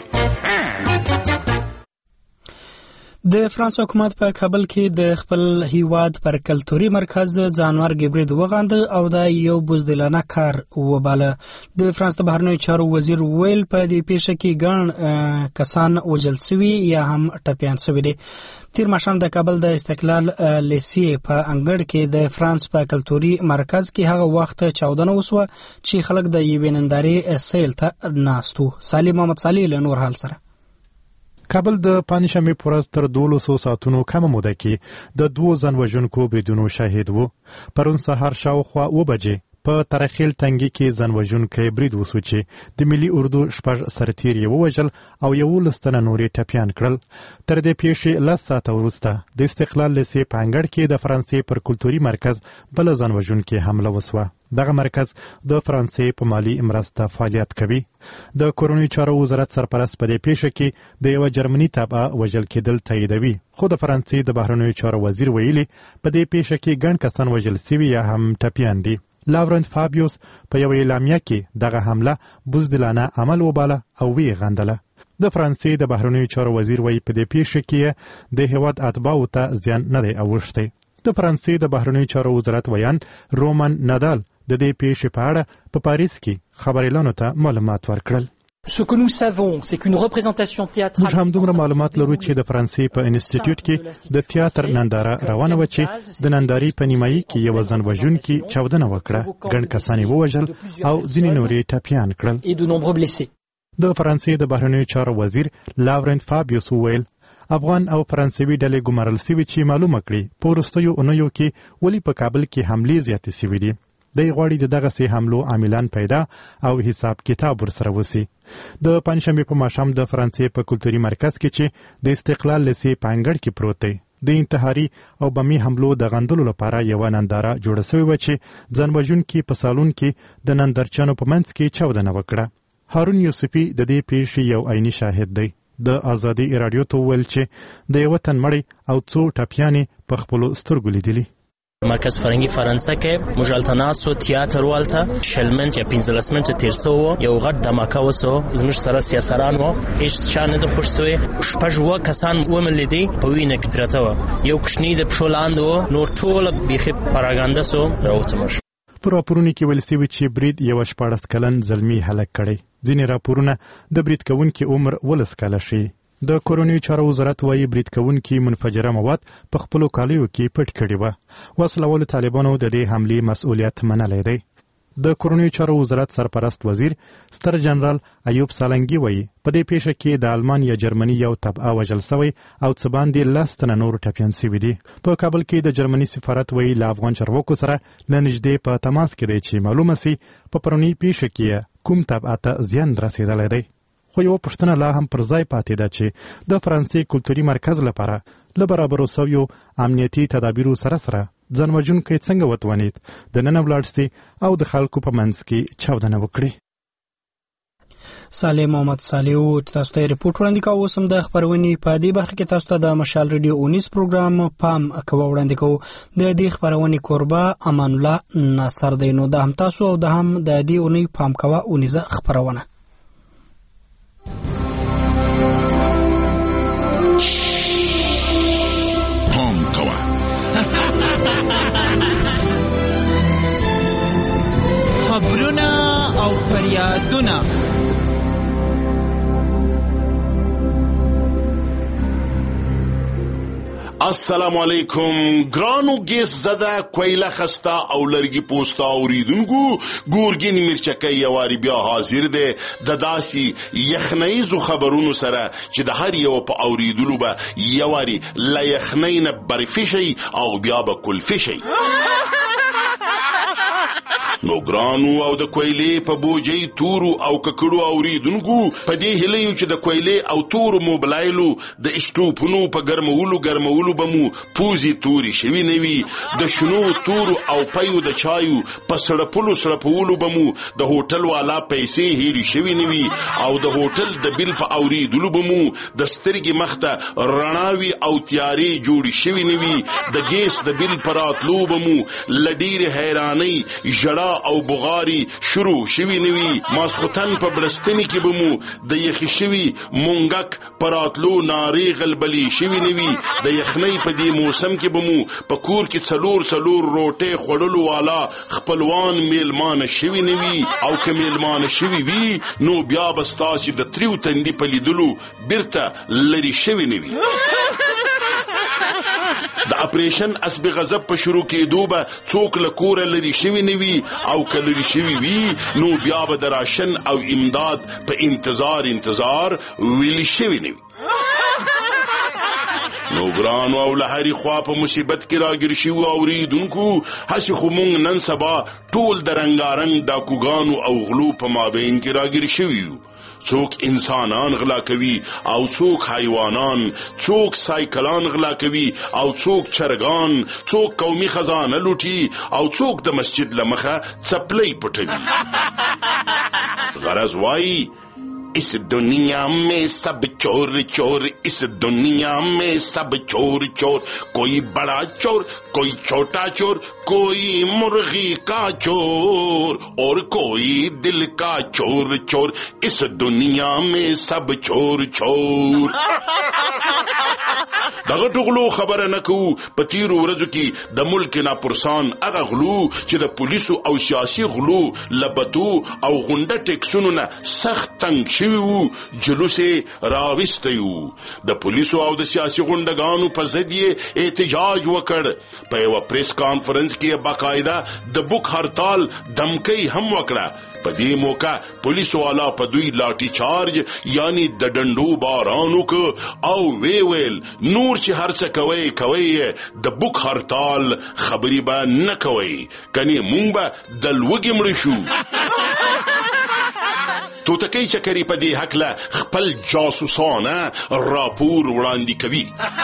د فرانس حکومت په کابل کې د خپل هیواد پر کلتوري مرکز ځانمرګي برید وغانده او دا یو بزدلانه کار وباله. د فرانس د بهرنیو چارو وزیر ویل په دې پیښه کې ګڼ کسان وژل شوي یا هم ټپیان شوي دي. تیر ماښام د کابل د استقلال لیسې په انګړ کې د فرانس په کلتوري مرکز کې هغه وخت چاودنه وسوه چې خلک د یوې نندارې سیل ته ناست وو. سالم محمد صالح له نور حال سره. کابل د پنځشنبې په ورځ تر دولسو ساعتونو کمه موده کې د دوو ځانوژونکو بریدونو شاهد و. پرون سهار شاوخوا اوه بجې په ترخیل تنګي کې ځانوژونکی برید وسو چې د ملي اردو شپږ سرتیر یې ووژل او یولس تنه نورې ټپیان کړل. تر دې پیښې لس ساعته وروسته د استقلال لیسې په انګړ کې د فرانسې پر کلتوري مرکز بله ځانوژونکې حمله وسوه. دغه مرکز د فرانسې په مالي مرسته فعالیت کوي. د کورنیو چارو وزارت سرپرست په دې پیښه کې د یوه جرمني تابعه وژل کېدل تاییدوي، خو د فرانسې د بهرنیو چارو وزیر ویلي په دې پیښه کې ګڼ کسان وژل سوي یا هم ټپیان دي. لاورنت فابیوس په یوه اعلامیه کې دغه حمله بزدلانه عمل وباله او ویې غندله. د فرانسې د بهرنیو چارو وزیر وایي په دې پیښه کې د هیواد اتباعو ته زیان نه دی اوښتی. د فرانسې د بهرنیو چارو وزارت ویان رومن نادال د دې پیښې په اړه په پاریس کې خبریالانو ته معلومات ورکړل. موږ همدومره معلومات لرو چې د فرانسې په انسټیټیوټ کې د تیاتر ننداره روانه وه چې د نندارې په نیمایي کې یوه ځانوژونکي چاودنه وکړه، ګڼ کسان یې ووژل او ځینې نورې ټپیان کړل. د فرانسې د بهرنیو چارو وزیر لاورنت فابیوس وویل افغان او فرانسوي ډلې ګمارل سوي چې معلومه کړي په وروستیو اونیو کې ولې په کابل کې حملې زیاتې سوي دي. دی غواړي د دغسې حملو عاملان پیدا او حساب کتاب ورسره وسي. د پنځشنبې په ماښام د فرانسې په کلتوري مرکز کې چې د استقلال لیسې په انګړ کې پروت دی د انتحاري او بمي حملو د غندلو لپاره یوه ننداره جوړه سوې وه چې ځانوژونکي په سالون کې د نندارچیانو په منځ کې چاودنه وکړه. هارون یوسفي د دې پیښې یو عیني شاهد دی. د ازادي راډیو ته وویل چې د یوه تن مړی او څو ټپیانې په خپلو سترګو لیدلي. مرکز فرنگی فرانسه کې موږ هلته ناست وو، تیاتر والته شل منټ یا پنځلس منټه تېر سوی وو، یو غټ دماکه وسو، زموږ سره سیاسران وو، هېڅ چا نه ده خوښ سوی. شپږ اووه کسان ومې لیدی په وینه کې پرته وه، یو کوچني د پښو لاندې وو، نور ټوله بیخي پراګنده سو راوته موږ. په راپورونو کې ویل سوي چې برید یوه شپاړس کلن زلمي هلک کړی. ځینې راپورونه د برید کوونکي عمر ولس کاله ښیي. د کورنیو چارو وزارت وایي برید کوونکي منفجره مواد په خپلو کالیو کې پټ کړي وه. وسله والو طالبانو د دې حملې مسؤلیت منلی دی. د کورنیو چارو وزارت سرپرست وزیر ستر جنرال ایوب سالنګي وایي په دې پیښه کې د آلمان یا جرمني یو تبعه وژل سوی او څه باندې لس تنه نور ټپیان سوي دي. په کابل کې د جرمني سفارت وایي له افغان چارواکو سره له نږدې په تماس کې دی چې معلومه سي په پرونی پیښه کې کوم تبعه ته زیان رسېدلی دی. خو یوه پوښتنه لا هم پر ځای پاتې ده چې د فرانسې کلتوري مرکز لپاره له برابرو سویو امنیتي تدابیرو سره سره ځان وژونکی څنګه وتوانید د ننه ولاړ سي او د خلکو په منځ کې چاودنه وکړي. صالح محمد صالح و تاسو ته ریپورت وړاندې کوو. اوس هم د خبرونې په دې برخه کې تاسو ته د مشال ریډیو اونیس پروګرام پام کوو وړاندې کوو. د دې خبرونې کوربه امان الله ناصر دی. نو د هم تاسو او د هم د دې اونۍ پام کوه اونیزه خبرونه. پام کوه خبرونه او فریادونه. السلام علیکم ګرانو ګیس زده کویله خستا او لرګي پوستا اوریدونکو ګورګین مرچکۍ یواری بیا حاضر دی د داسي یخنیزو خبرونو سره چې د هر یو په اوریدلو به یواری لا یخنین برفي شي او بیا به کلفي شي. نو ګرانو او د کویلې په بوجي تورو او ککړو اوریدونکو په دې هلیو چې د کویلې او تورو موبایلو د اشټوپونو په ګرمولو ګرمولو بمو پوزي توري شوي نوي د شنو تورو او پيو د چایو په سړپلو سړپولو بمو د هوټل والا پیسې هېري شوي نوي او د هوټل د بیل په اوریدلو بمو د سترګې مخته رڼاوي او تیاري جوړي شوي نوي د ګیس د بیل پراتلو بمو لډیر حیراني جړه او بغاری شروع شوی نوی ماسختن په بلستنی کې بمو د یخی شوی مونګک پراتلو ناری غلبلی شوی نوی د یخنی په دې موسم کې بمو په کور کې څلور څلور روټه خړلو والا خپلوان میلمان شوی نوی او که میلمان شوی وی نو بیا بستاسي د تریو تندې په لیدلو بیرته لری شوی نوی. د اپریشن اسب غضب په شروع کېدو به څوک له کوره لرې شوي نه وي او که لرې شوي وي نو بیا به د راشن او امداد په انتظار انتظار ویلي شوي نه وي. نو ګرانو او له هرې خوا په مصیبت کې راګیر شوي اوریدونکو هسې خو موږ نن سبا ټول د رنګارنګ ډاکوګانو او غلو په مابین کې راګیر شوي یو. څوک انسانان غلا کوي او څوک حیوانان، څوک سایکلان غلا کوي او څوک چرګان، څوک قومي خزانه لوټي او څوک د مسجد لمخه څپلۍ پټوي. غرض وایي इस दुनिया में सब चोर चोर, इस दुनिया में सब चोर चोर, कोई बड़ा चोर कोई छोटा चोर, कोई मुर्गी का चोर और कोई दिल का चोर चोर, इस दुनिया में सब चोर चोर. دغه ټغلو خبره نکو په تیرو ورځو کې د ملک ناپرسان هغه غلو چې د پولیسو او سیاسي غلو لبدو او غونډه ټیکسونو نه سخت تنګ شوي وو جلوس یې راوستی وو. د پولیسو او د سیاسي غونډګانو په ضد یې احتجاج وکړ. په یوه پریس کانفرنس کې باقاعده د بوک هړتال دمکۍ هم وکړه. په دې موقع پولیسو والا په دوی لاټي چارج یعنی د ډنډو باران وکړ او وی ویل نور چې هر څه کوي کوي د بوک هړتال خبرې به نه کوي کني مونږ به د لوږې مړه شو. توتکۍ چکري په دې هکله خپل جاسوسانه راپور وړاندې کوي.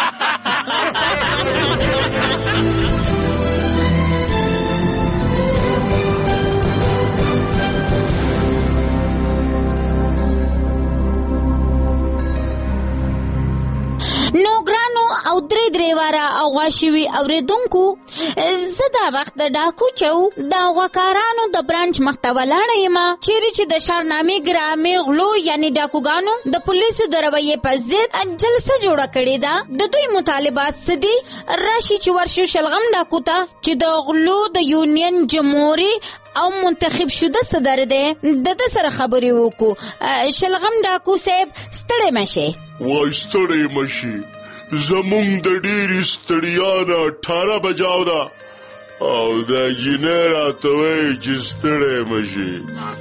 نو ګرانو او درې درې واره او غاشوي اوریدونکو زه دا وخت د ډاکو چو د غوکارانو د برانچ مخته ولاړه یم چیرې چې د شارنامې ګرامې غلو یعنی ډاکوګانو د پولیسو د رویې په ضد جلسه جوړه کړې ده. د دوی مطالبات څه دي؟ راشي چې ورشو شلغم ډاکو ته چې د غلو د یونین جمهوری او منتخب شده صدر دی د د سره خبرې وکړو. شلغم ډاکو صاحب ستړی مشه. وای ستړی مشي زمونږ د ډېرې ستړیا نه اټھاره بجاو ده او دا جنه راته وایي چې ستړی مه شي.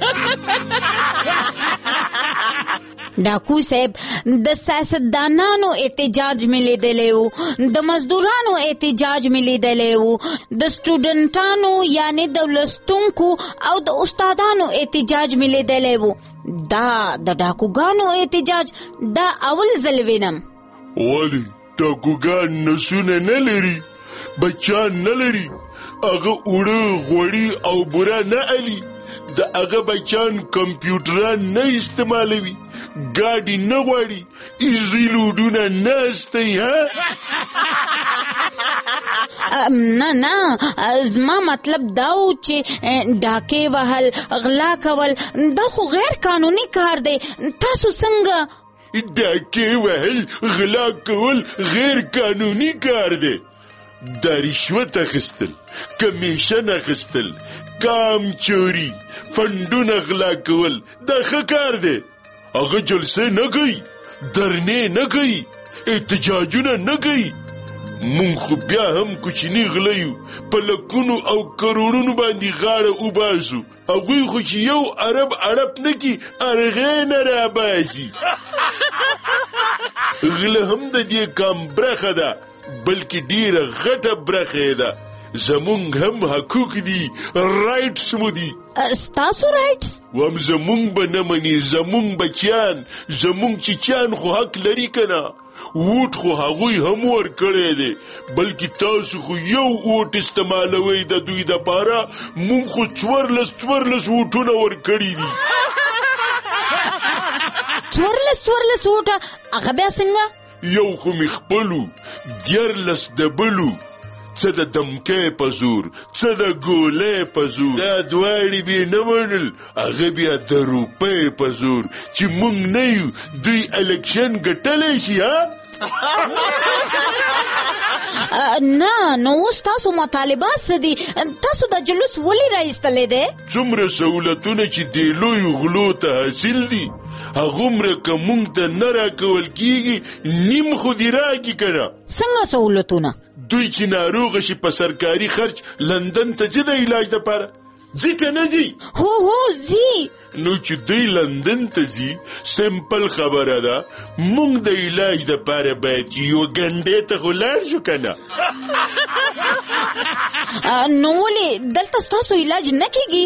ډاکو صاحب د سیاستدانانو احتجاج مې لیدلی و، د مزدورانو احتجاج مې لیدلی و، د سټوډنټانو یعنی د لوستونکو او د استادانو احتجاج مې لیدلی و. دا د ډاکوګانو احتجاج دا اول ځل وینم. ولې ډاکوګان نسونه نه لري، بچان نه لري، هغه اوړه غوړي او بوره نه علي، د هغه بچان کمپیوټران نه استعمالوي، ګاډي نه غواړي، ایزي لوډونه نه استی. ها نه نه زما مطلب دا و چې ډاکې وهل، غلا کول دا خو غیر قانوني کار دی. تاسو څنګه؟ ډاکې وهل غلا کول غیر قانوني کار دی. دا رشوت اخیستل، کمیشن اخیستل، کام چوری، فنډونه غلا کول دا ښه کار دی. هغه جلسه نه کوي، درنې نه کوي، احتجاجونه نه کوي. مونږ خو بیا هم کوچني غله یو، په لکونو او کروڑونو باندې غاړه وباسو. هغوی خو چې یو عرب عرب نه کي ارغې نه راباسي. غله هم د دې کام برخه ده، بلکې ډیره غټه برخه ده. زمونږ هم حقوق دي، رایټس مو دي. ستاسو رایټس؟ وام زمونږ به نه مني، زمونږ بچیان، زمونږ چیچیان خو حق لري که نه؟ ووټ خو هغوی هم ورکړی دی، بلکې تاسو خو یو ووټ استعمالوئ د دوی دپاره، مونږ خو څوارلس څوارلس ووټونه ورکړي دي. څوارلس څوارلس ووټه؟ هغه بیا څنګه؟ یو خو مې خپلو، دیارلس د بلو، څه د دمکۍ په زور، څه د ګولۍ په زور. دا دواړې بې نه منل، هغه بیا د روپۍ په زور. چې مونږ نه یو دوی الکشن ګټلی شي. ها نه نو اوس تاسو مطالبات څه دي؟ تاسو دا جلوس ولې راایستلی دی؟ څومره سهولتونه چې دې لویو غلو ته حاصل دي، هغومره که مونږ ته نه راکول کېږي، نیم خو دې راکړي که نه. څنګه سهولتونه؟ دوی چې ناروغه شي په سرکاري خرچ لندن ته ځي د علاج دپاره، ځي که نه ځي؟ هو هو ځي. نو چې دوی لندن ته ځي، سمپل خبره ده، مونږ د علاج دپاره باید یو ګنډې ته خو لاړ شو که نه؟ نو ولې دلته ستاسو علاج نه کېږي؟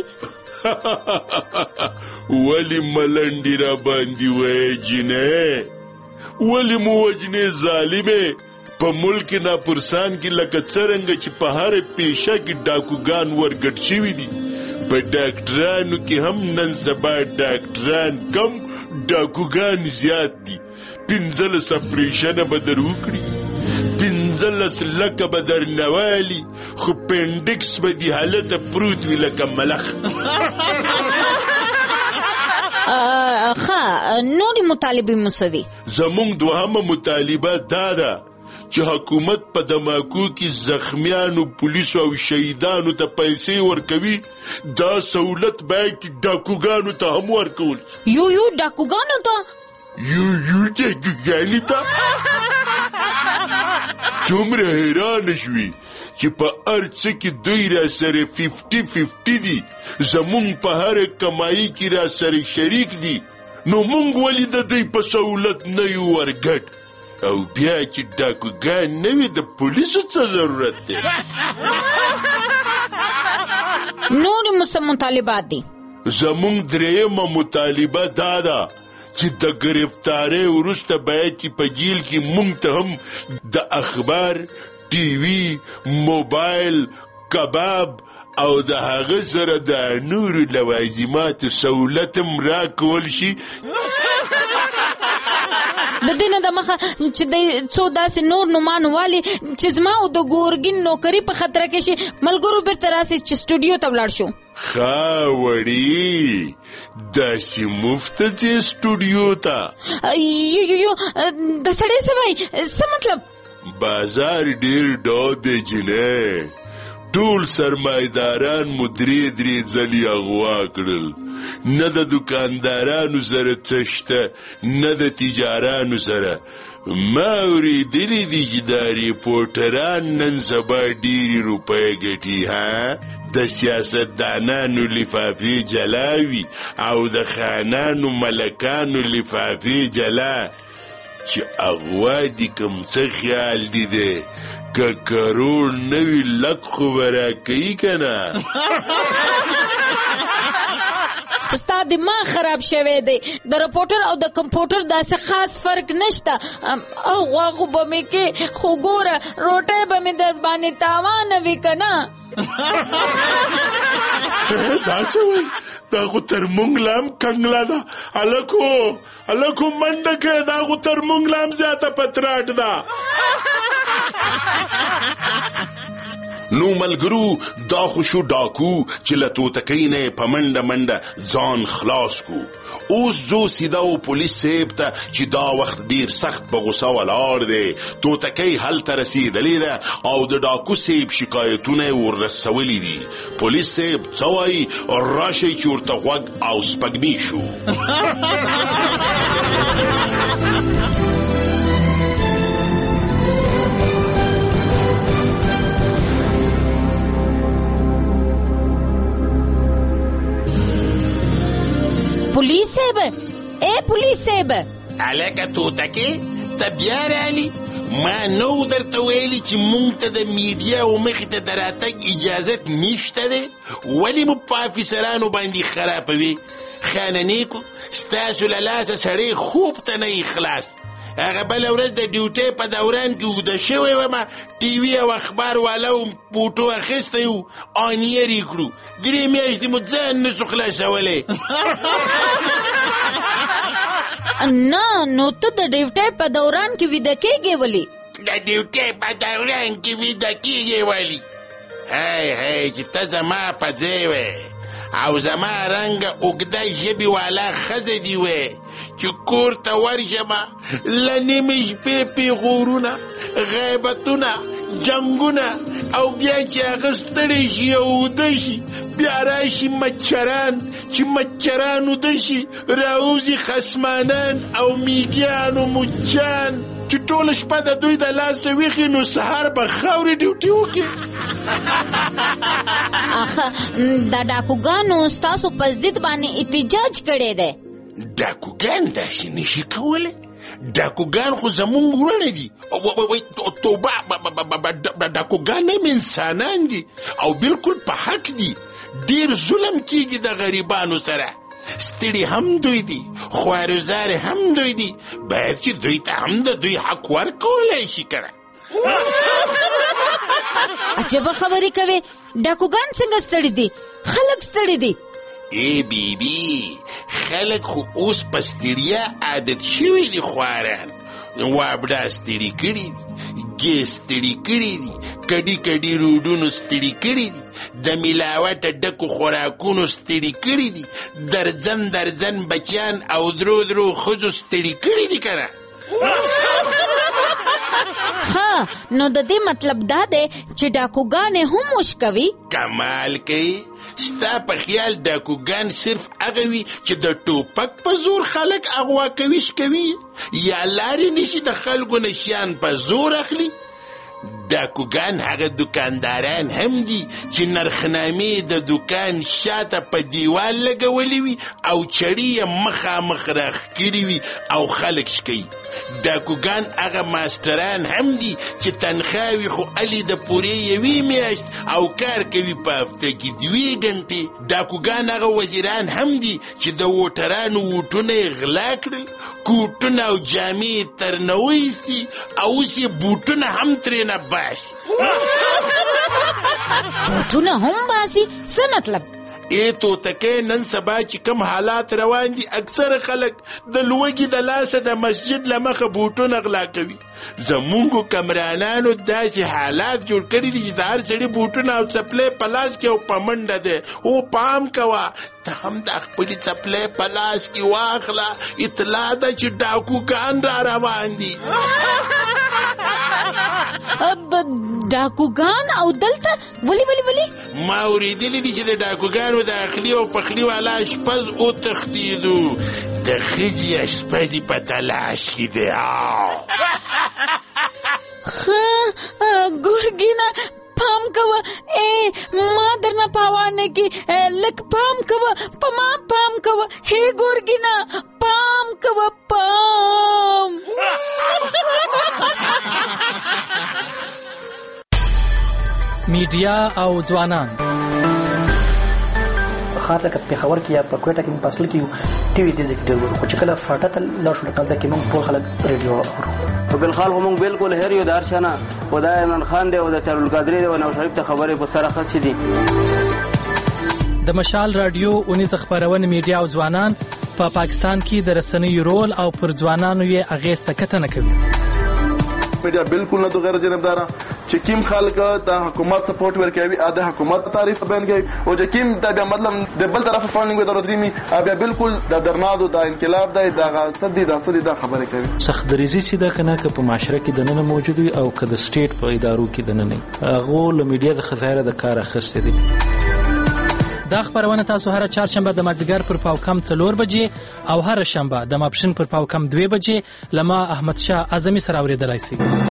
ولې ملنډې را باندې وایې جینۍ؟ ولې مو وجنې ظالمې؟ په ملک ناپرسان کې لکه څرنګه چې په هر پیشه کې ډاکوګان ورګډ شوي دي، په ډاکټرانو کې هم نن سبا ډاکټران کم، ډاکوګان زیات دي. پنځلس اپریشنه به در وکړي، پنځلس لکه به در نوالي، خو پینډکس به دې حالته پروت وي لکه ملخ. ښه نورې مطالبې مو څه دي؟ زمونږ دوهمه مطالبه دا ده چې حکومت په دماکو کې زخمیانو، پولیسو او شهیدانو ته پیسې ورکوي، دا سہولت باید ډاکوګانو ته هم ورکول. یو یو ډاکوګانو ته؟ یو یو ډاکوګانو ته؟ څومره حیرانه شوي چې په هر څه کې دوی را سره ففټي ففټي دي، زمونږ په هر کمایي کې را سره شریک دي. نو مونږ ولې د دوی په سہولت نه یو ورګډ؟ او بیا چې ډاکوګان نه وي، د پولیسو څه ضرورت دی؟ نورې مو څه مطالبات دي؟ زمونږ درېیمه مطالبه دا ده چې د گرفتارۍ وروسته باید چې په جیل کې مونږ ته هم د اخبار، ټي وي، موبایل، کباب او د هغه سره د نورو لوازماتو سہولت هم راکول شي. د دې نه د مخه چې د څو داسې نور نومانو والي چې زما او د ګورګین نوکري په خطره کې شي، ملګرو بیرته راسي چې سټوډیو ته ولاړ شو. ښه وړي داسې مفته ځې سټوډیو ته؟ یو یو یو د سړی څه وایي؟ څه مطلب؟ بازار ډېر ډاو دی جینۍ، ټول سرمایداران مو درې درې ځلې اغوا کړل، نه د دکاندارانو سره څه شته، نه د تجارانو سره. ما اورېدلي دي چې دا ریپورټران نن سبا ډېرې روپۍ ګټي ها د سیاستدانانو لفافې جلا وي او د خانانو ملکانو لفافې جلا چې اغوا دي کوم څه خیال دي دی که کروڑ نوی لک خو برا کئی کنا ستا دماغ خراب شوی دی د رپورټر او د کمپیوټر داسې خاص فرق نشته او غواغو به مې کې خو ګوره روټۍ به مې در باندې تاوانه وي که نه دا څه وایي دا خو تر مونږ لام کنګله ده هلکو هلکو منډه کوې دا خو تر مونږ لام زیاته پتراټ ده نو ملګرو دا خو شو ډاکو چې له توتکۍ نه یې په منډه منډه ځان خلاص کو اوس زو سیده و پولیس صاحب ته چې دا وخت ډیر سخت په غوسه ولاړ دی توتکۍ هلته رسېدلې ده او د ډاکو صاحب شکایتونه یې وررسولي دي پولیس صاحب څه وایي راشئ چې ورته غوږ او سپږمې شو پولیس صاحب اے پولیس صاحب الکه توتکې ته بیا رالي ما نو درته ویلي چې مونږ ته د میډیا او مخې ته د راتګ اجازت نشته دی ولې مو په افیسرانو باندې خرابوي خاننیکو ستاسو له لاسه سړی خوب ته نه خلاص هغه بله ورځ د ډیوټۍ په دوران کې اوږده شوی ومه ټي وي او اخبار والا و فوټو اخیستی و آنیر یې کړو درې میاشتې مو ځان نسو خلاصولی نه نو ته د ډیوټۍ په دوران کې ویده کېږې ولې د ډیوټۍ په دوران کې ویده کېږې ولې هی هی چې ته زما په ځای وې او زما رنګه اوږده ژبې والا ښځه دي وې چې کور ته ورشمه له نیمې شپې پیغورونه غیبتونه جنګونه او بیا چې هغه ستړی شي او اوده شي بیا راشي مچران چې مچران اوده شي راوځي خصمانان او میږیان او مچان چې ټوله شپه د دوی د لاسه ویښي نو سهار به خاورې ډیوټي وکړي اخه دا ډاکوګانو ستاسو په ضد باندې احتجاج کړی دی ډاکوګان داسې نشي کولی ډاکوګان خو زمونږ ورونه دي توبه ډاکوګان هم انسانان دي او بالکل په حق دي ډیر ظلم کیږي د غریبانو سره ستړي هم دوی دي خوارزار هم دوی دي باید چې دوی ته هم د دوی حق ورکولی شي کنه عجبه خبرې کوې ډاکوګان څنګه ستړي دي خلک ستړي دي ای بی بی خلک خو اوس په ستړیا عادت شوي دي خواران وابډا ستړي کړي دي ګیس ستړي کړي دي کډي کډي روډونو ستړي کړي دي د ملاوټه ډکو خوراکونو ستړي کړي دي درځن درځن بچیان او درو درو ښځو ستړي کړي دي کنه ها نو د دې مطلب دا دی چې ډاکوګانې هم وش کوي کمال کوي ستا په خیال ډاکوګان صرف هغه وي چې د ټوپک په زور خلک اغوا کوي شکوي یا لارې نشي د خلکو نه شیان په زور اخلي ډاکوګان هغه دکانداران هم دي چې نرخنامې د دکان شاته په دیوال لګولې وي او چړې یې مخامخ راښکلي وي او خلک شکوي ډاکوګان هغه ماسټران هم دي چې تنخواوي خو الې د پورې یوې میاشت او کار کوي په هفته کې دوې ګنټې ډاکوګان هغه وزیران هم دي چې د ووټرانو ووټونه یې غلا کړل کوټونه او جامې یې تر نه وایستي او اوس یې بوټونه هم ترېنه باسي بوټونه هم باسي څه مطلب ای توتکې نن سبا چې کم حالات روان دي اکثر خلک د لوږې د لاسه د مسجد له مخه بوټونه غلا کوي زمونږو کمرانانو داسې حالات جوړ کړي دي چې د هر سړي بوټونه او څپلۍ په لاس کې او په منډه دی او پام کوه ته هم د خپلې څپلۍ په لاس کې واخله اطلاع ده چې ډاکوګان را روان دي ډاکوګان او دلته ولی ولی ولی ما اورېدلی دي چې د ډاکوګانو د اخلي او پخلي والا شپز وتښتېدو د ښځې شپه دې په تلاش کې دی. ګورګینه پام کوه، ای ما درنه پاوانه کې لږ پام کوه، په ما پام کوه. هی ګورګینه پام کوه، پام. میډیا او ځوانان خاطر لکه پېښور کې یا په کوټه کې په اصل کې ټي وي دې ځای کې ډېر ورو، خو چې کله فاټه ته لاړ شو لکه کې موږ ټول خلک ریډیو اورو. په بلخال خو موږ بالکل هر یو د هر چا نه خدای عمران خان دی او د طاهرالقادري دی او نواز شریف ته خبرې په سره خدشي دي. د مشال رادیو اونیز خبرونه میډیا او ځوانان په پا پاکستان کې د رسنیو رول او پر ځوانانو یې اغیز ته کتنه کوي. میډیا بالکل نه غیر جانبدار چې کیم خلک د حکومت سپورټ ورکوي ا د حکومت تعریف بیان کوي او چې کیم د مطلب د بل طرف فاندینګ ودرو درېمي بیا بالکل د درنادو د انقلاب د صدې د صدې د خبره کوي. سخت دریزي چې دا کنه که په معاشره کې د نن موجود وي او که د سټیټ په ادارو کې د نن هغه له میډیا د خزایره د کار اخیستې دي. دا خبرونه تاسو هر چهارشنبه د مازیګر پر پاوکم څلور بجې او هر شنبه د ماپښین پر پاوکم دوه بجې لما احمد شاه اعظمي سره اوریدلای شئ.